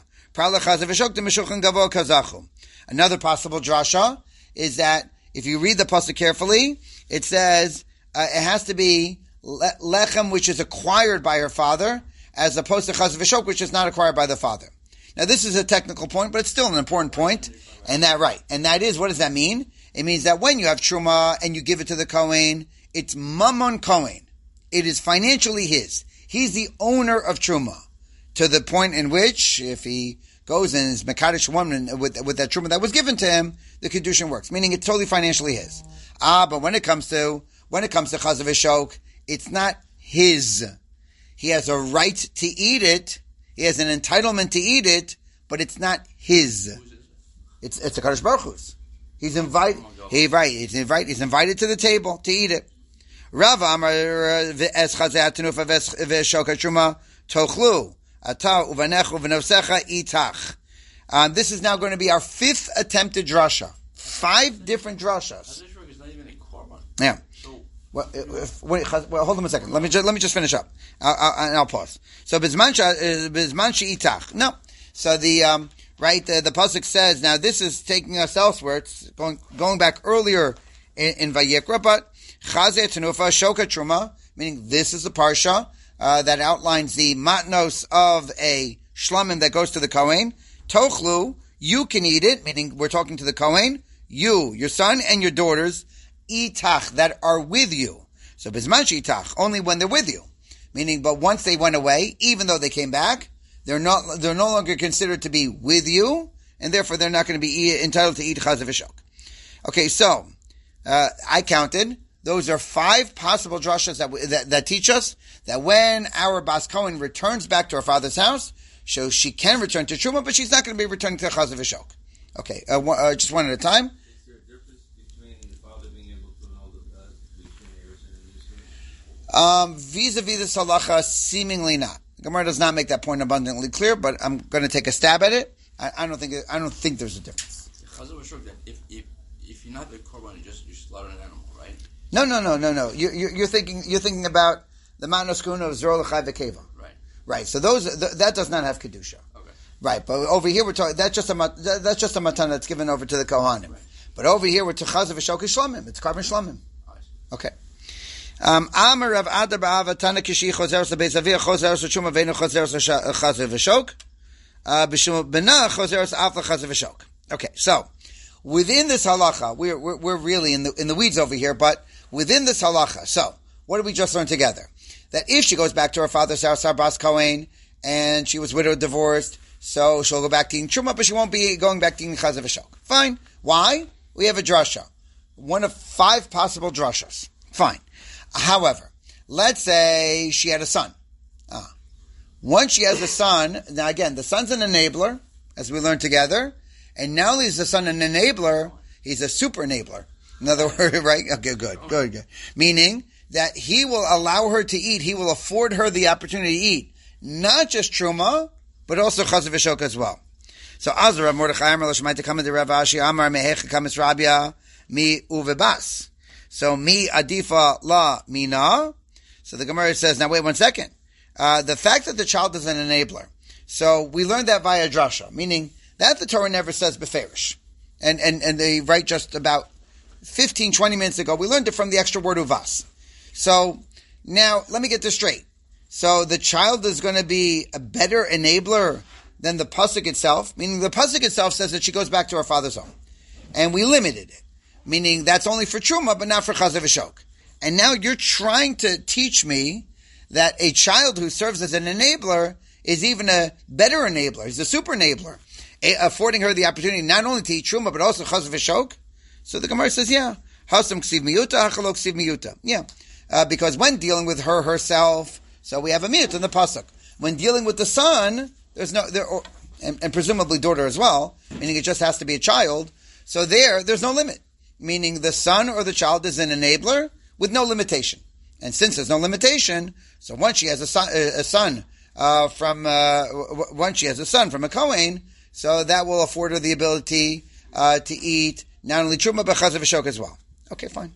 Another possible drasha is that if you read the pasuk carefully, it says uh, it has to be le- lechem, which is acquired by her father, as opposed to chaz v'shok, which is not acquired by the father. Now, this is a technical point, but it's still an important point, and that right, and that is, what does that mean? It means that when you have truma and you give it to the kohen, it's mammon kohen. It is financially his. He's the owner of truma, to the point in which, if he goes and is Mekadosh woman with, with that truma that was given to him, the Kedushin works. Meaning it's totally financially his. Ah, but when it comes to, when it comes to Chazav V'Shok, it's not his. He has a right to eat it. He has an entitlement to eat it, but it's not his. It's, it's a Kadosh Baruch Hu's. He's invited, he, right, he's invited, he's invited to the table to eat it. Rav Amar v'es chazeh tenufa v'shok truma tochlu ata uvanechu v'nofsecha itach. Um, this is now going to be our fifth attempted drasha. Five different drashas. Yeah. Well, if, wait, well, hold on a second. Let me just, let me just finish up. I'll, I'll, and I'll pause. So bizman itach. No. So the um, right the, the pasuk says now this is taking us elsewhere. It's going going back earlier in, in Vayikra, but Chazeh Tenufa Shoka Truma, meaning this is the parsha uh, that outlines the matnos of a shlamim that goes to the Kohen. Tochlu, you can eat it, meaning we're talking to the Kohen, you, your son, and your daughters, itach, that are with you. So bizman itach, only when they're with you. Meaning, but once they went away, even though they came back, they're not, they're no longer considered to be with you, and therefore they're not going to be entitled to eat Chazav V'Shok. Okay, so, uh, I counted. Those are five possible drashas that, that that teach us that when our Bas Kohen returns back to her father's house, so she can return to Truma, but she's not going to be returning to Chazav V'Shok. Okay, uh, one, uh, just one at a time. Is there a difference between the father being able to know the uh, between heirs and Um, vis-a-vis this halacha, seemingly not. The Gemara does not make that point abundantly clear, but I'm going to take a stab at it. I, I don't think I don't think there's a difference. Chazav V'Shok, that if if if you're not the korban, you just you slaughter an animal, right? No, no, no, no, no. You, you, you're thinking you're thinking about the manos kuna of Zerol L'Chai V'Keva. Right. Right. So those th- that does not have kedusha. Okay. Right. But over here we're talking. That's just a mat- that's just a matan that's given over to the kohanim. Right. But over here we're to Chazav V'Shok Shlamim. It's carbon shlamim. Right. Okay. Um, Amar Rav Adar Ba'ava Tana Kishi Chozeres LeBeis Avia Chozeres LeTshuma Veinu Chozeres LeChazav V'Shok B'Shum B'Na Chozeres Af LeChazav V'Shok. Okay. So within this halacha, we're, we're we're really in the in the weeds over here, but within this halacha, so what did we just learn together? That if she goes back to her father's house, our Bas Kohen, and she was widowed, divorced, so she'll go back to eating truma, but she won't be going back to eating Chazav V'Shok. Fine. Why? We have a drasha, one of five possible drashas. Fine. However, let's say she had a son. Ah. Once she has a son, now again, the son's an enabler, as we learned together, and not only is the son an enabler, he's a super enabler. In other words, right? Okay, good, good, good. Meaning that he will allow her to eat, he will afford her the opportunity to eat, not just truma, but also Chazav V'Shok as well. So, Azra, Mordechai, Amar, Lashmaita, Kamad, Rav Ashi, Amar, Mehecha, Kamis, Rabia, Mi, Uvebas. So, Mi, Adifa, La, Mina. So the Gemara says, now wait one second. Uh, the fact that the child is an enabler. So, we learned that via drasha, meaning that the Torah never says beferish. And, and, and they write just about fifteen, twenty minutes ago, we learned it from the extra word uvas. So, now, let me get this straight. So, the child is going to be a better enabler than the pasuk itself, meaning the pasuk itself says that she goes back to her father's home. And we limited it, meaning that's only for truma, but not for Chazav V'Shok. And now you're trying to teach me that a child who serves as an enabler is even a better enabler. He's a super enabler, affording her the opportunity not only to eat truma, but also Chazav V'Shok. So the Gemara says, yeah, Hasam ksiv miyuta, hachalok ksiv miyuta. Yeah, uh, because when dealing with her herself, so we have a miyut in the pasuk. When dealing with the son, there's no there, or, and, and presumably daughter as well, meaning it just has to be a child. So there, there's no limit, meaning the son or the child is an enabler with no limitation. And since there's no limitation, so once she has a son, a son uh, from uh, once she has a son from a Kohen, so that will afford her the ability uh, to eat not only truma but Chazav V'Shok as well. Okay, fine.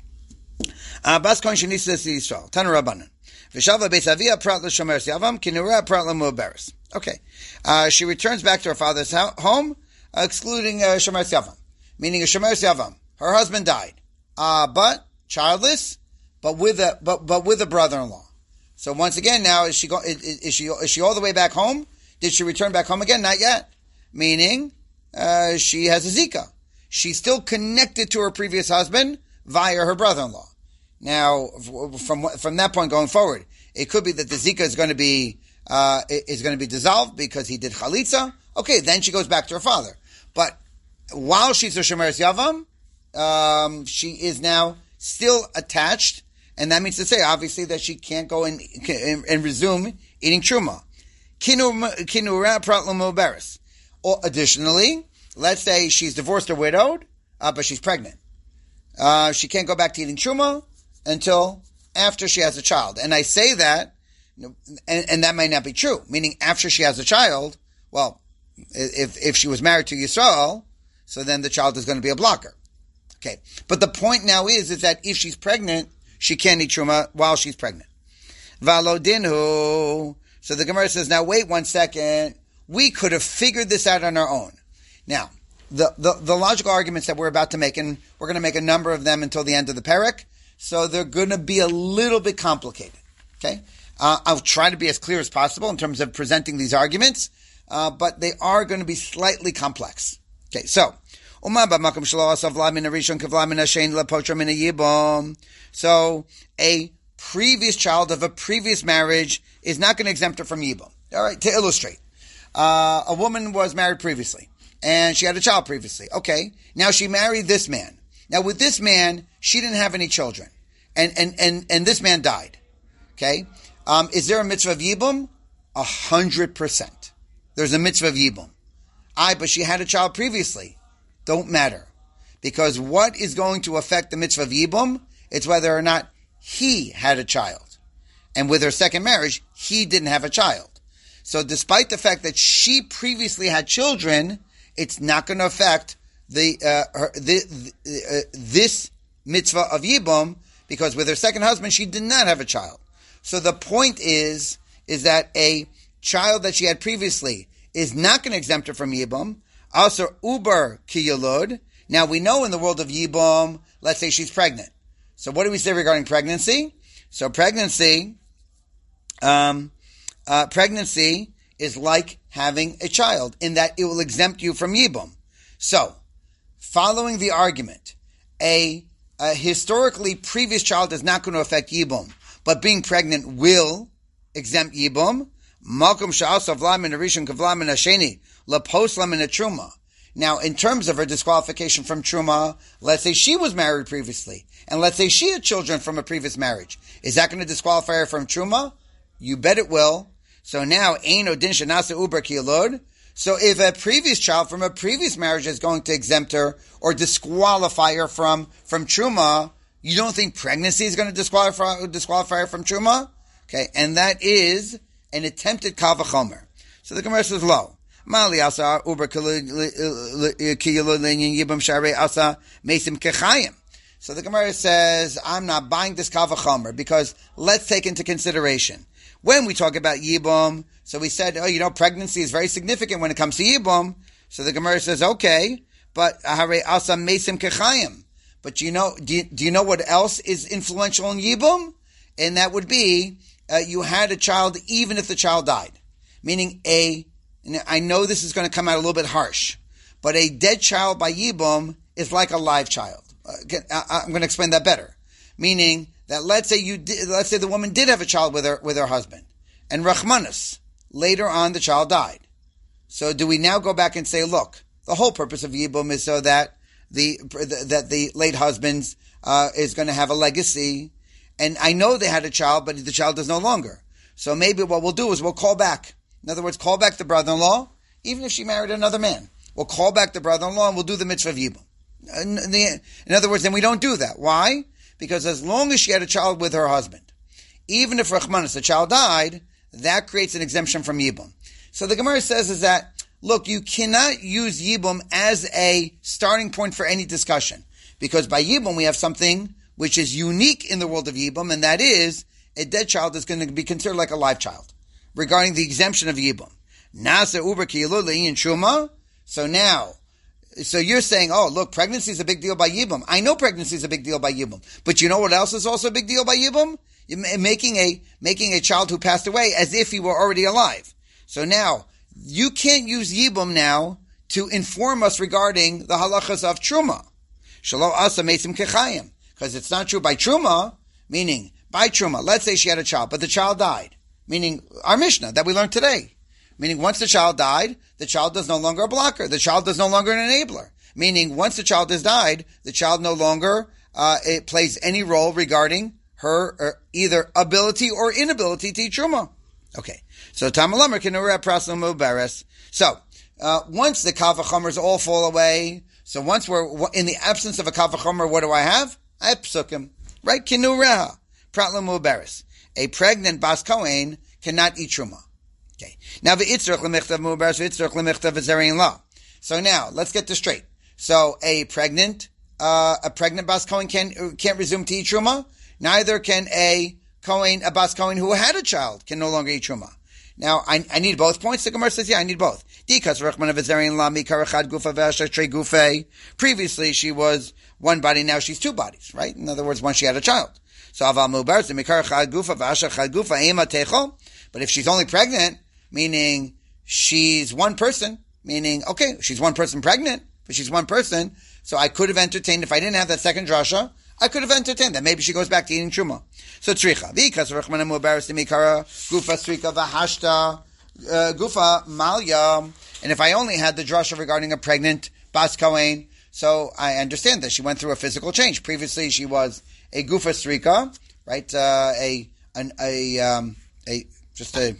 Bas Kohen Shenisa Yisrael Tanu Rabbanan V'Shalva Beis Avia Prat L'Shomeres Yavam Kinura Prat L'Mu'beres. Okay, uh, she returns back to her father's ho- home, uh, excluding uh, Shomeres Yavam, meaning a Shomeres Yavam. Her husband died, uh, but childless, but with a but but with a brother-in-law. So once again, now is she go, is, is she is she all the way back home? Did she return back home again? Not yet. Meaning, uh, she has a zika. She's still connected to her previous husband via her brother-in-law. Now, from from that point going forward, it could be that the zika is going to be uh, is going to be dissolved because he did chalitza. Okay, then she goes back to her father. But while she's a Shomeres Yavam, um, she is now still attached, and that means to say, obviously, that she can't go and, and, and resume eating truma. Kinura prat l'muberes. Or additionally, let's say she's divorced or widowed, uh, but she's pregnant. Uh, she can't go back to eating truma until after she has a child. And I say that, and, and that might not be true, meaning after she has a child, well, if if she was married to Yisrael, so then the child is going to be a blocker. Okay. But the point now is, is that if she's pregnant, she can't eat truma while she's pregnant. Valodinhu. So the Gemara says, now wait one second. We could have figured this out on our own. Now, the, the, the logical arguments that we're about to make, and we're going to make a number of them until the end of the parak, so they're going to be a little bit complicated. Okay? Uh, I'll try to be as clear as possible in terms of presenting these arguments, uh, but they are going to be slightly complex. Okay, so, so a previous child of a previous marriage is not going to exempt her from Yibum. All right, to illustrate. Uh, a woman was married previously, and she had a child previously. Okay, now she married this man. Now with this man, she didn't have any children, and and and, and this man died. Okay, um, is there a mitzvah of Yibum? A hundred percent. There's a mitzvah of Yibum. Aye, but she had a child previously. Don't matter. Because what is going to affect the mitzvah of Yibum? It's whether or not he had a child. And with her second marriage, he didn't have a child. So despite the fact that she previously had children, it's not going to affect the, uh, her, the, the uh, this mitzvah of Yibum, because with her second husband, she did not have a child. So the point is, is that a child that she had previously is not going to exempt her from Yibum. Also, uber ki yalud. Now we know in the world of Yibum, let's say she's pregnant. So what do we say regarding pregnancy? So pregnancy, um, uh, pregnancy is like having a child in that it will exempt you from Yibum. So, following the argument, a, a historically previous child is not going to affect Yibum, but being pregnant will exempt Yibum. Malkum sha'asav lamin arishon kavlamin hasheni lapos lamin truma. Now, in terms of her disqualification from truma, let's say she was married previously, and let's say she had children from a previous marriage. Is that going to disqualify her from truma? You bet it will. So now, ein odin shenasa uber ki yalud. So if a previous child from a previous marriage is going to exempt her or disqualify her from, from truma, you don't think pregnancy is going to disqualify, disqualify her from truma? Okay, and that is an attempted kal v'chomer. So the Gemara says, lo. Mali asa uber ki yalud lenyin yibam sharei asa mesim kechayim. So the Gemara says, I'm not buying this kal v'chomer because let's take into consideration. When we talk about Yibum, so we said, oh, you know, pregnancy is very significant when it comes to Yibum. So the Gemara says, okay, but hare asa mesim kechayim. But you know, do you, do you know what else is influential in Yibum? And that would be, uh, you had a child even if the child died. Meaning a, I know this is going to come out a little bit harsh, but a dead child by Yibum is like a live child. Uh, I'm going to explain that better. Meaning that let's say you did, let's say the woman did have a child with her with her husband, and Rachmanus, later on the child died. So do we now go back and say, look, the whole purpose of Yibum is so that the that the late husband uh, is going to have a legacy, and I know they had a child, but the child is no longer. So maybe what we'll do is we'll call back. In other words, call back the brother-in-law, even if she married another man. We'll call back the brother-in-law and we'll do the mitzvah of Yibum. In, the, in other words, then we don't do that. Why? Because as long as she had a child with her husband, even if Rachmanus, the child died, that creates an exemption from Yibum. So the Gemara says is that, look, you cannot use Yibum as a starting point for any discussion. Because by Yibum we have something which is unique in the world of Yibum, and that is, a dead child is going to be considered like a live child, regarding the exemption of Yibum. Nasa uber ki yalud le'inyan truma. So now, so you're saying, oh, look, pregnancy is a big deal by Yibum. I know pregnancy is a big deal by Yibum. But you know what else is also a big deal by Yibum? You're making a, making a child who passed away as if he were already alive. So now, you can't use Yibum now to inform us regarding the halachas of Truma. Shalo asa mesim kechayim. Because it's not true by Truma, meaning by Truma. Let's say she had a child, but the child died. meaning our Mishnah that we learned today. Meaning once the child died, the child is no longer a blocker. The child is no longer an enabler. Meaning once the child has died, the child no longer uh, it plays any role regarding her uh, either ability or inability to eat truma. Okay, so Tamalamar can praslam uberes. So uh, once the kal v'chomers all fall away, so once we're in the absence of a kal v'chomer, what do I have? I have psukim, right? Kinureha pratlam uberes. A pregnant bas kohen cannot eat truma. Okay. Now v'itzrach lemichtav mu'beres v'itzrach lemichtav v'zerein la. So now let's get this straight. So a pregnant, uh, a pregnant bas kohen can can't resume to eat truma. Neither can a kohen, a bas kohen who had a child can no longer eat truma. Now I, I need both points. The Gemara says, yeah, I need both. Previously she was one body, now she's two bodies, right? In other words, once she had a child. So aval mu'beres mikar chad gufa v'asher chad gufa ema techol. But if she's only pregnant, meaning she's one person, meaning, okay, she's one person pregnant, but she's one person, so I could have entertained, if I didn't have that second drasha, I could have entertained that. Maybe she goes back to eating truma. So tzricha. V'ikas rechmana mu'beres mikara gufa tzrika v'hashta gufa malya. And if I only had the drasha regarding a pregnant bas kohen, so I understand that she went through a physical change. Previously she was a gufa tzrika, right, uh, a, an, a, um, a, just a,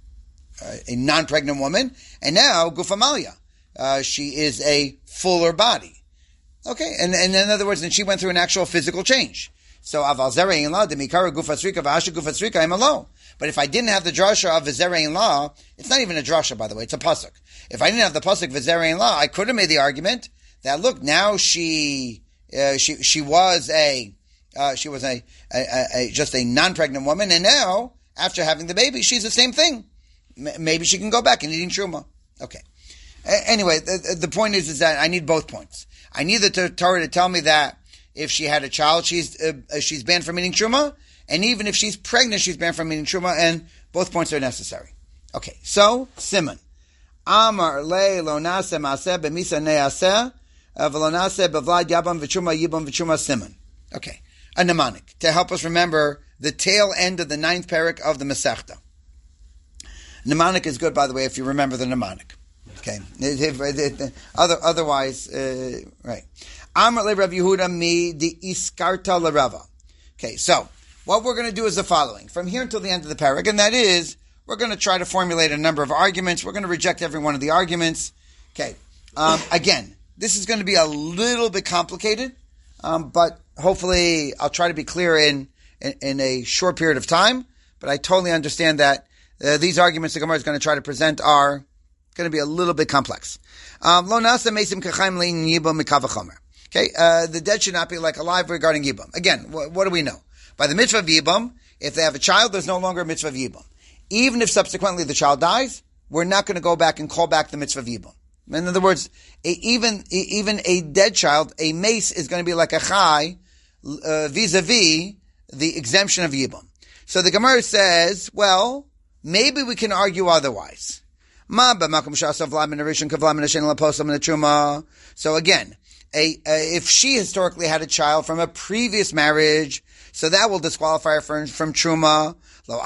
a non-pregnant woman, and now Gufamalia. Uh, she is a fuller body. Okay, and, and in other words, then she went through an actual physical change. So aval zerein la demikara gufa tzrika v'asha gufa tzrika I'm alone. But if I didn't have the drasha of v'zerein la, it's not even a drasha, by the way, it's a pasuk. If I didn't have the pasuk v'zerein la, I could have made the argument that look, now she uh, she she was a uh, she was a, a, a, a just a non-pregnant woman, and now after having the baby, she's the same thing. Maybe she can go back and eating truma. Okay. A- anyway, the, the point is, is that I need both points. I need the Torah to tell me that if she had a child, she's uh, she's banned from eating truma, and even if she's pregnant, she's banned from eating truma, and both points are necessary. Okay, so Simon, Amar le lo nase maaseh b'misa neaseh v'lo nase b'vlad yabam v'truma yibam v'truma Simon. Okay, a mnemonic to help us remember the tail end of the ninth parak of the Masechta. Mnemonic is good, by the way, if you remember the mnemonic. Okay. Other, otherwise, uh, right. Amar le Rav Yehuda mi di iskarta l'Rava. Okay, so what we're going to do is the following. From here until the end of the parak, and that is, we're going to try to formulate a number of arguments. We're going to reject every one of the arguments. Okay. Um, again, this is going to be a little bit complicated, um, but hopefully I'll try to be clear in, in, in a short period of time. But I totally understand that uh, these arguments the Gemara is going to try to present are going to be a little bit complex. Um, Lo nasa mesim k'chaim lein yibam mikavachomer. Okay, uh, the dead should not be like alive regarding yibam. Again, wh- what do we know? By the mitzvah of yibam, if they have a child, there's no longer a mitzvah of yibam. Even if subsequently the child dies, we're not going to go back and call back the mitzvah of yibam. In other words, a, even even a dead child, a mace is going to be like a chai uh, vis-a-vis the exemption of yibam. So the Gemara says, well, maybe we can argue otherwise. So again, a, a, if she historically had a child from a previous marriage, so that will disqualify her from, from truma.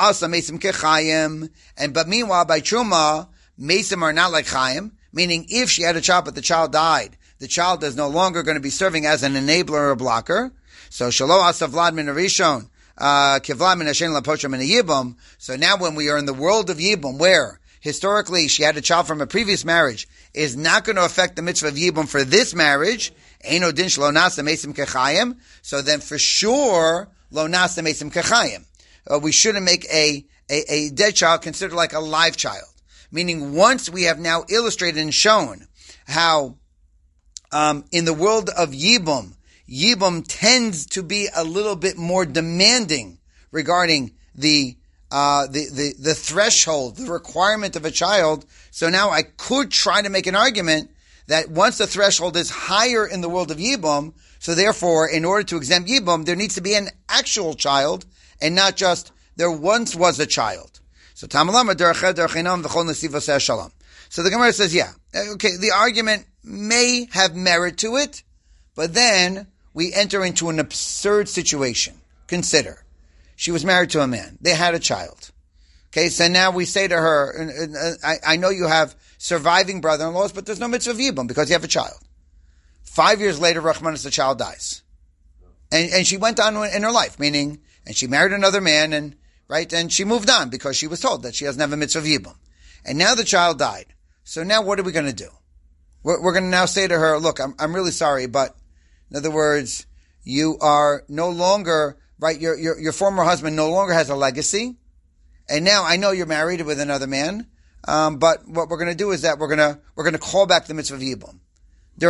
And but meanwhile, by truma, mesim are not like chayim, meaning if she had a child but the child died, the child is no longer going to be serving as an enabler or a blocker. So shalo asavlad min arishon kivlad min hashen laposham min yibam. So now when we are in the world of yibam, where historically she had a child from a previous marriage, is not going to affect the mitzvah of yibum for this marriage. Eino din shlo nasa mesim kechayim. So then for sure, lo nasa mesim kechayim. Uh, we shouldn't make a, a, a dead child considered like a live child. Meaning once we have now illustrated and shown how um, in the world of yibum, yibum tends to be a little bit more demanding regarding the Uh, the, the, the threshold, the requirement of a child. So now I could try to make an argument that once the threshold is higher in the world of Yibum, so therefore, in order to exempt Yibum, there needs to be an actual child, and not just, there once was a child. So Tamalama derached derachinam v'chol nesiva seh shalom. So the Gemara says, yeah, okay, the argument may have merit to it, but then we enter into an absurd situation. Consider. She was married to a man. They had a child. Okay, so now we say to her, I, I know you have surviving brother-in-laws, but there's no mitzvah of yibum because you have a child. Five years later, Rachmanis, the child dies. And, and she went on in her life, meaning, and she married another man, and, right, and she moved on because she was told that she doesn't have a mitzvah of yibum. And now the child died. So now what are we going to do? We're, we're going to now say to her, look, I'm, I'm really sorry, but in other words, you are no longer, right, your, your, your former husband no longer has a legacy. And now I know you're married with another man. Um, but what we're going to do is that we're going to, we're going to call back the mitzvah of yibum. Uh,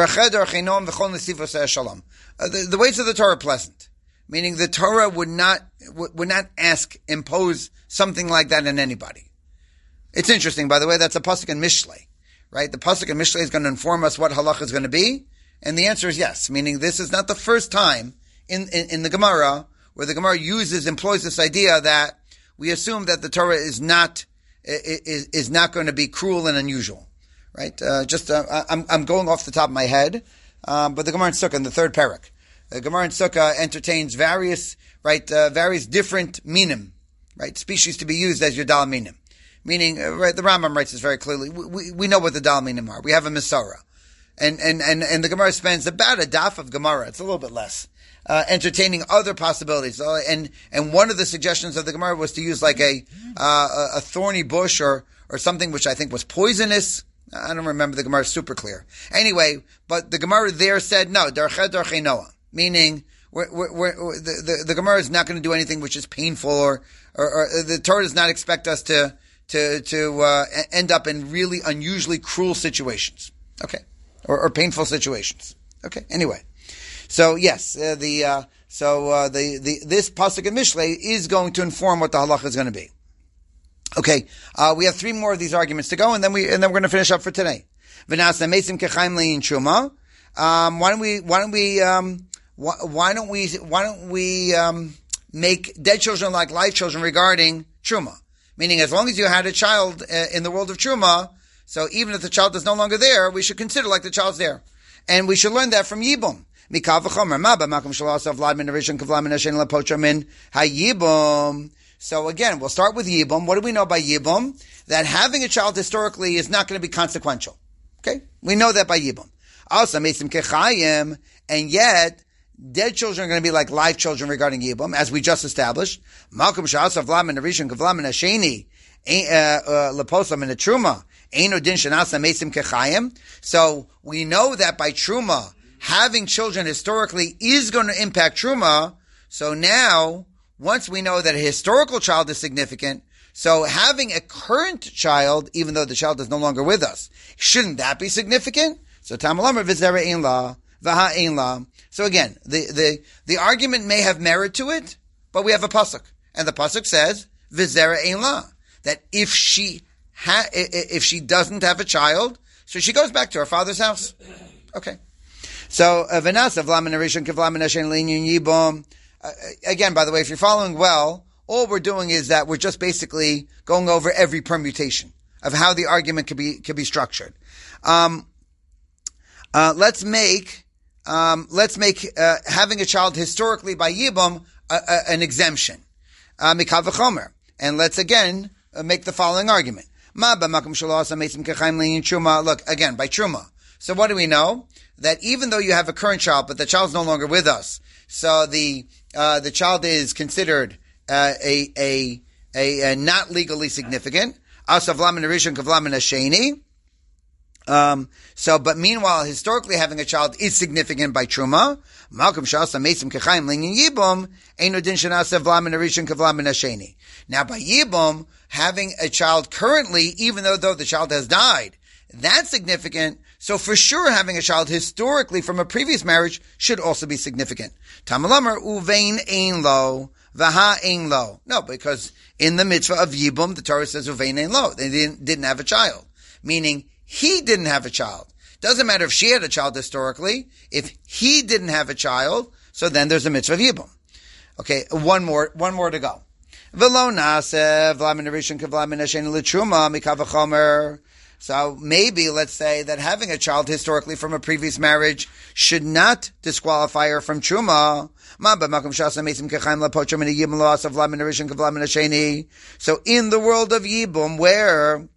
the, the ways of the Torah are pleasant. Meaning the Torah would not, would, would not ask, impose something like that on anybody. It's interesting, by the way, that's a pasuk in Mishlei, right? The pasuk in Mishlei is going to inform us what halacha is going to be. And the answer is yes. Meaning this is not the first time in, in, in the Gemara where the Gemara uses, employs this idea that we assume that the Torah is not, is, is not going to be cruel and unusual, right? Uh, just, uh, I'm, I'm going off the top of my head, um, but the Gemara in Sukkah, in the third parak, the Gemara in Sukkah entertains various, right, uh, various different minim, right, species to be used as your dal minim. Meaning, uh, right, the Rambam writes this very clearly. We, we, we know what the dal minim are. We have a Misora. And, and, and, and the Gemara spends about a daf of Gemara. It's a little bit less. Uh, entertaining other possibilities. Uh, and, and one of the suggestions of the Gemara was to use like a, uh, a thorny bush or, or something which I think was poisonous. I don't remember the Gemara super clear. Anyway, but the Gemara there said, no, darchet darchei Noah. Meaning, we're, we're, we're, the, the, the Gemara is not going to do anything which is painful or, or, or the Torah does not expect us to, to, to, uh, end up in really unusually cruel situations. Okay. Or, or painful situations. Okay. Anyway. So yes, uh, the uh, so uh, the the this pasuk in Mishlei is going to inform what the halacha is going to be. Okay, uh, we have three more of these arguments to go, and then we and then we're going to finish up for today. V'nasa mesim kechaim le'in truma. Um, why don't we why don't we um, why, why don't we why don't we um, make dead children like live children regarding truma? Meaning, as long as you had a child uh, in the world of truma, so even if the child is no longer there, we should consider like the child's there, and we should learn that from Yibum. So again, we'll start with Yibum. What do we know by Yibum? That having a child historically is not going to be consequential. Okay? We know that by Yibum. Also, and yet, dead children are going to be like live children regarding Yibum, as we just established. So, we know that by Truma, having children historically is going to impact Truma. So now, once we know that a historical child is significant, so having a current child, even though the child is no longer with us, shouldn't that be significant? So Tamalamar v'zera ein la, v'ha ein la. So again, the, the, the argument may have merit to it, but we have a pasuk. And the pasuk says, v'zera ein la. That if she ha, if she doesn't have a child, so she goes back to her father's house. Okay. So, Venasa, Vlamin Arishon, Kivlamin Ashen, Linyan Yibum. Again, by the way, if you're following well, all we're doing is that we're just basically going over every permutation of how the argument could be, could be structured. Um, uh, let's make, um, let's make, uh, having a child historically by Yibum, uh, uh, an exemption. Uh, Mikav v'chomer. And let's again, uh, make the following argument. Look, again, by Truma. So what do we know? That even though you have a current child, but the child's no longer with us, so the uh, the child is considered uh, a, a a a not legally significant. Um, so, but meanwhile, historically having a child is significant by Truma. Now, by Yibum, having a child currently, even though, though the child has died, that's significant. So for sure, having a child historically from a previous marriage should also be significant. Tamalamar uvein ein lo, vaha ein lo. No, because in the mitzvah of Yibum, the Torah says uvein ein lo. They didn't, didn't have a child. Meaning, he didn't have a child. Doesn't matter if she had a child historically. If he didn't have a child, so then there's a mitzvah of Yibum. Okay, one more, one more to go. V'lo nasev, vlamin arishon k'vlamin ashen l'truma, mikav v'chomer. So maybe, let's say, that having a child historically from a previous marriage should not disqualify her from Truma. So in the world of Yibum, where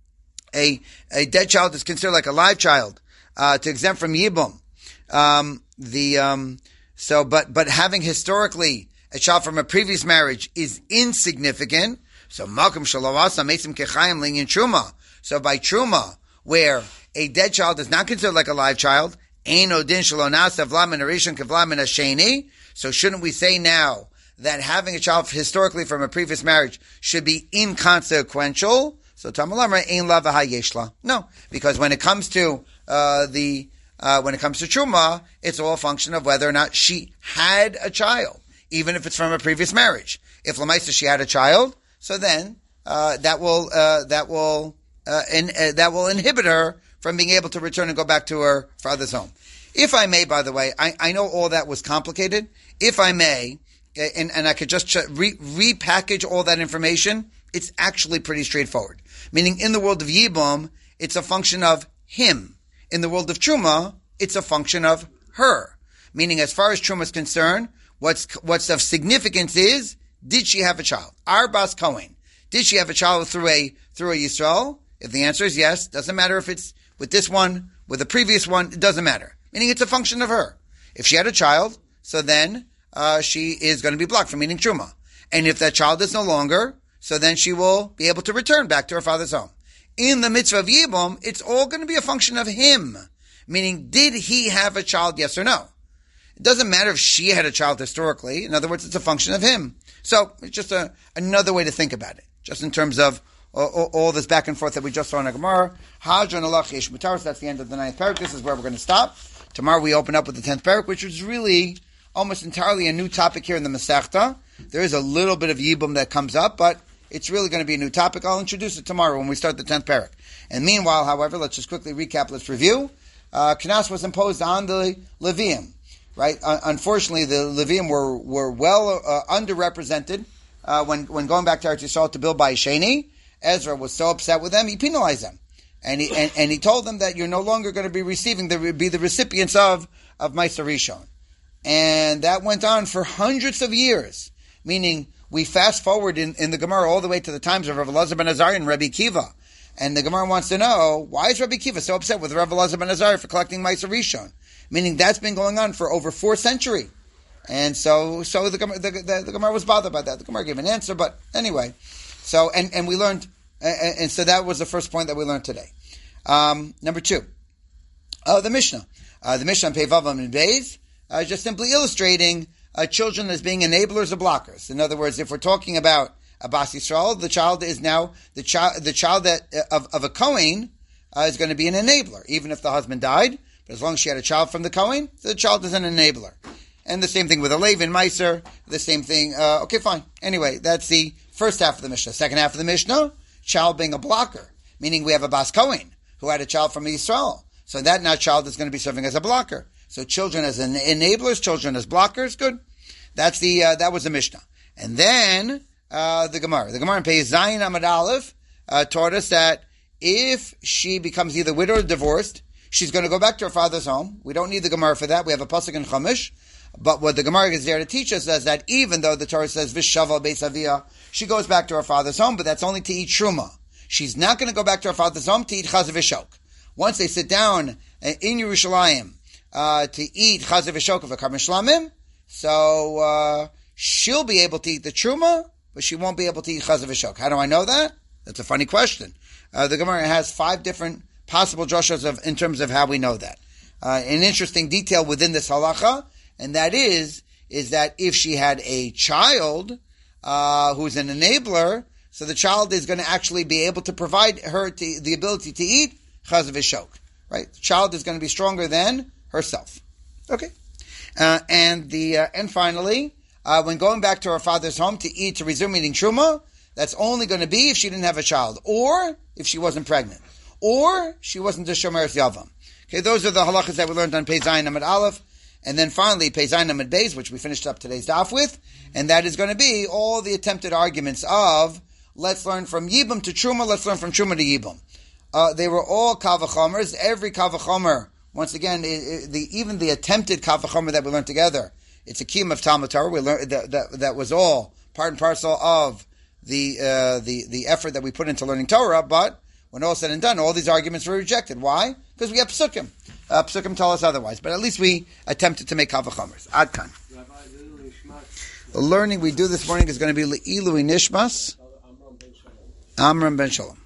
a a dead child is considered like a live child, uh, to exempt from Yibum, um, the um, so but but having historically a child from a previous marriage is insignificant. So Malkum Shalawasa Mesim Kechayim Linyan Truma. So by Truma, where a dead child is not considered like a live child, Ein Odin Shalonasa Vlamin Arishon Kevlamin Asheni. So shouldn't we say now that having a child historically from a previous marriage should be inconsequential? So Tamalamra Ein Lava Hayeshla. No, because when it comes to uh, the uh, when it comes to Truma, it's all a function of whether or not she had a child, even if it's from a previous marriage. If Lamaisa she had a child, so then uh, that will uh, that will uh, in, uh, that will inhibit her from being able to return and go back to her father's home. If I may, by the way, I, I know all that was complicated. If I may, and, and I could just ch- re- repackage all that information, it's actually pretty straightforward. Meaning, in the world of Yibum, it's a function of him. In the world of Truma, it's a function of her. Meaning, as far as Truma is concerned, what's what's of significance is, did she have a child? Arbas Cohen. Did she have a child through a through a Yisrael? If the answer is yes, doesn't matter if it's with this one, with the previous one, it doesn't matter. Meaning it's a function of her. If she had a child, so then uh, she is going to be blocked from eating Truma. And if that child is no longer, so then she will be able to return back to her father's home. In the mitzvah of Yibum, it's all going to be a function of him. Meaning, did he have a child, yes or no? It doesn't matter if she had a child historically. In other words, it's a function of him. So it's just a, another way to think about it, just in terms of all, all, all this back and forth that we just saw in the Gemara. Hajj and Allah Yesh Mutaros, that's the end of the ninth parak. This is where we're going to stop. Tomorrow we open up with the tenth parak, which is really almost entirely a new topic here in the Masechta. There is a little bit of Yibum that comes up, but it's really going to be a new topic. I'll introduce it tomorrow when we start the tenth parak. And meanwhile, however, let's just quickly recap, let's review. Uh, Knas was imposed on the Levium. Right? Uh, unfortunately, the Levium were were well uh, underrepresented uh, when when going back to Eretz Yisrael to build by Sheni. Ezra was so upset with them, he penalized them, and he and, and he told them that you're no longer going to be receiving the be the recipients of of Ma'aser Rishon, and that went on for hundreds of years. Meaning, we fast forward in, in the Gemara all the way to the times of Rav Elazar ben Azariah and Rabbi Kiva, and the Gemara wants to know, why is Rabbi Kiva so upset with Rav Elazar ben Azariah for collecting Ma'aser Rishon? Meaning that's been going on for over four centuries. And so so the, the, the, the Gemara was bothered by that. The Gemara gave an answer, but anyway. So, and, and we learned, and, and so that was the first point that we learned today. Um, number two, uh, the Mishnah. Uh, the Mishnah on Pei Vav and Beis, uh, just simply illustrating uh, children as being enablers or blockers. In other words, if we're talking about a Bas Yisrael, the child is now, the child the child that of, of a Kohen uh, is going to be an enabler, even if the husband died. But as long as she had a child from the Kohen, the child is an enabler. And the same thing with a Levin, Meiser, the same thing. Uh, okay, fine. Anyway, that's the first half of the Mishnah. Second half of the Mishnah, child being a blocker, meaning we have a Bas Kohen who had a child from Yisrael. So that now child is going to be serving as a blocker. So children as en- enablers, children as blockers, good. That's the, uh, that was the Mishnah. And then, uh, the Gemara. The Gemara in Pei Zayin Amud Aleph, uh, taught us that if she becomes either widowed or divorced, she's going to go back to her father's home. We don't need the Gemara for that. We have a pasuk in Chumash. But what the Gemara is there to teach us is that even though the Torah says Vishaval Beis Avia, she goes back to her father's home, but that's only to eat Truma. She's not going to go back to her father's home to eat Chazav V'Shok. Once they sit down in Yerushalayim uh, to eat Chazav V'Shok of a Karban Shlamim, so uh, she'll be able to eat the Truma, but she won't be able to eat Chazav V'Shok. How do I know that? That's a funny question. Uh, the Gemara has five different possible drashos of in terms of how we know that. Uh, an interesting detail within this halacha, and that is, is that if she had a child uh, who's an enabler, so the child is going to actually be able to provide her to, the ability to eat Chazav V'Shok. Right? The child is going to be stronger than herself. Okay. Uh, and the uh, and finally, uh, when going back to her father's home to eat, to resume eating Truma, that's only going to be if she didn't have a child, or if she wasn't pregnant, or she wasn't a Shomeres Yavam. Okay, those are the halachas that we learned on Pei Zayin Amud Aleph. And then finally, Pei Zayin Amud Beis, which we finished up today's daf with, and that is going to be all the attempted arguments of, let's learn from Yibum to Truma, let's learn from Truma to Yibum. Uh, they were all kavachomers. Every kavachomer, once again, it, it, the, even the attempted kavachomer that we learned together, it's a kiyum of Talmud Torah. We learned that, that that was all part and parcel of the uh, the the effort that we put into learning Torah. But when all said and done, all these arguments were rejected. Why? Because we have psukim. Uh, psukim tell us otherwise. But at least we attempted to make kavachomers. Adkan. The learning we do this morning is going to be Le'ilui Nishmas Amram Ben Shalom.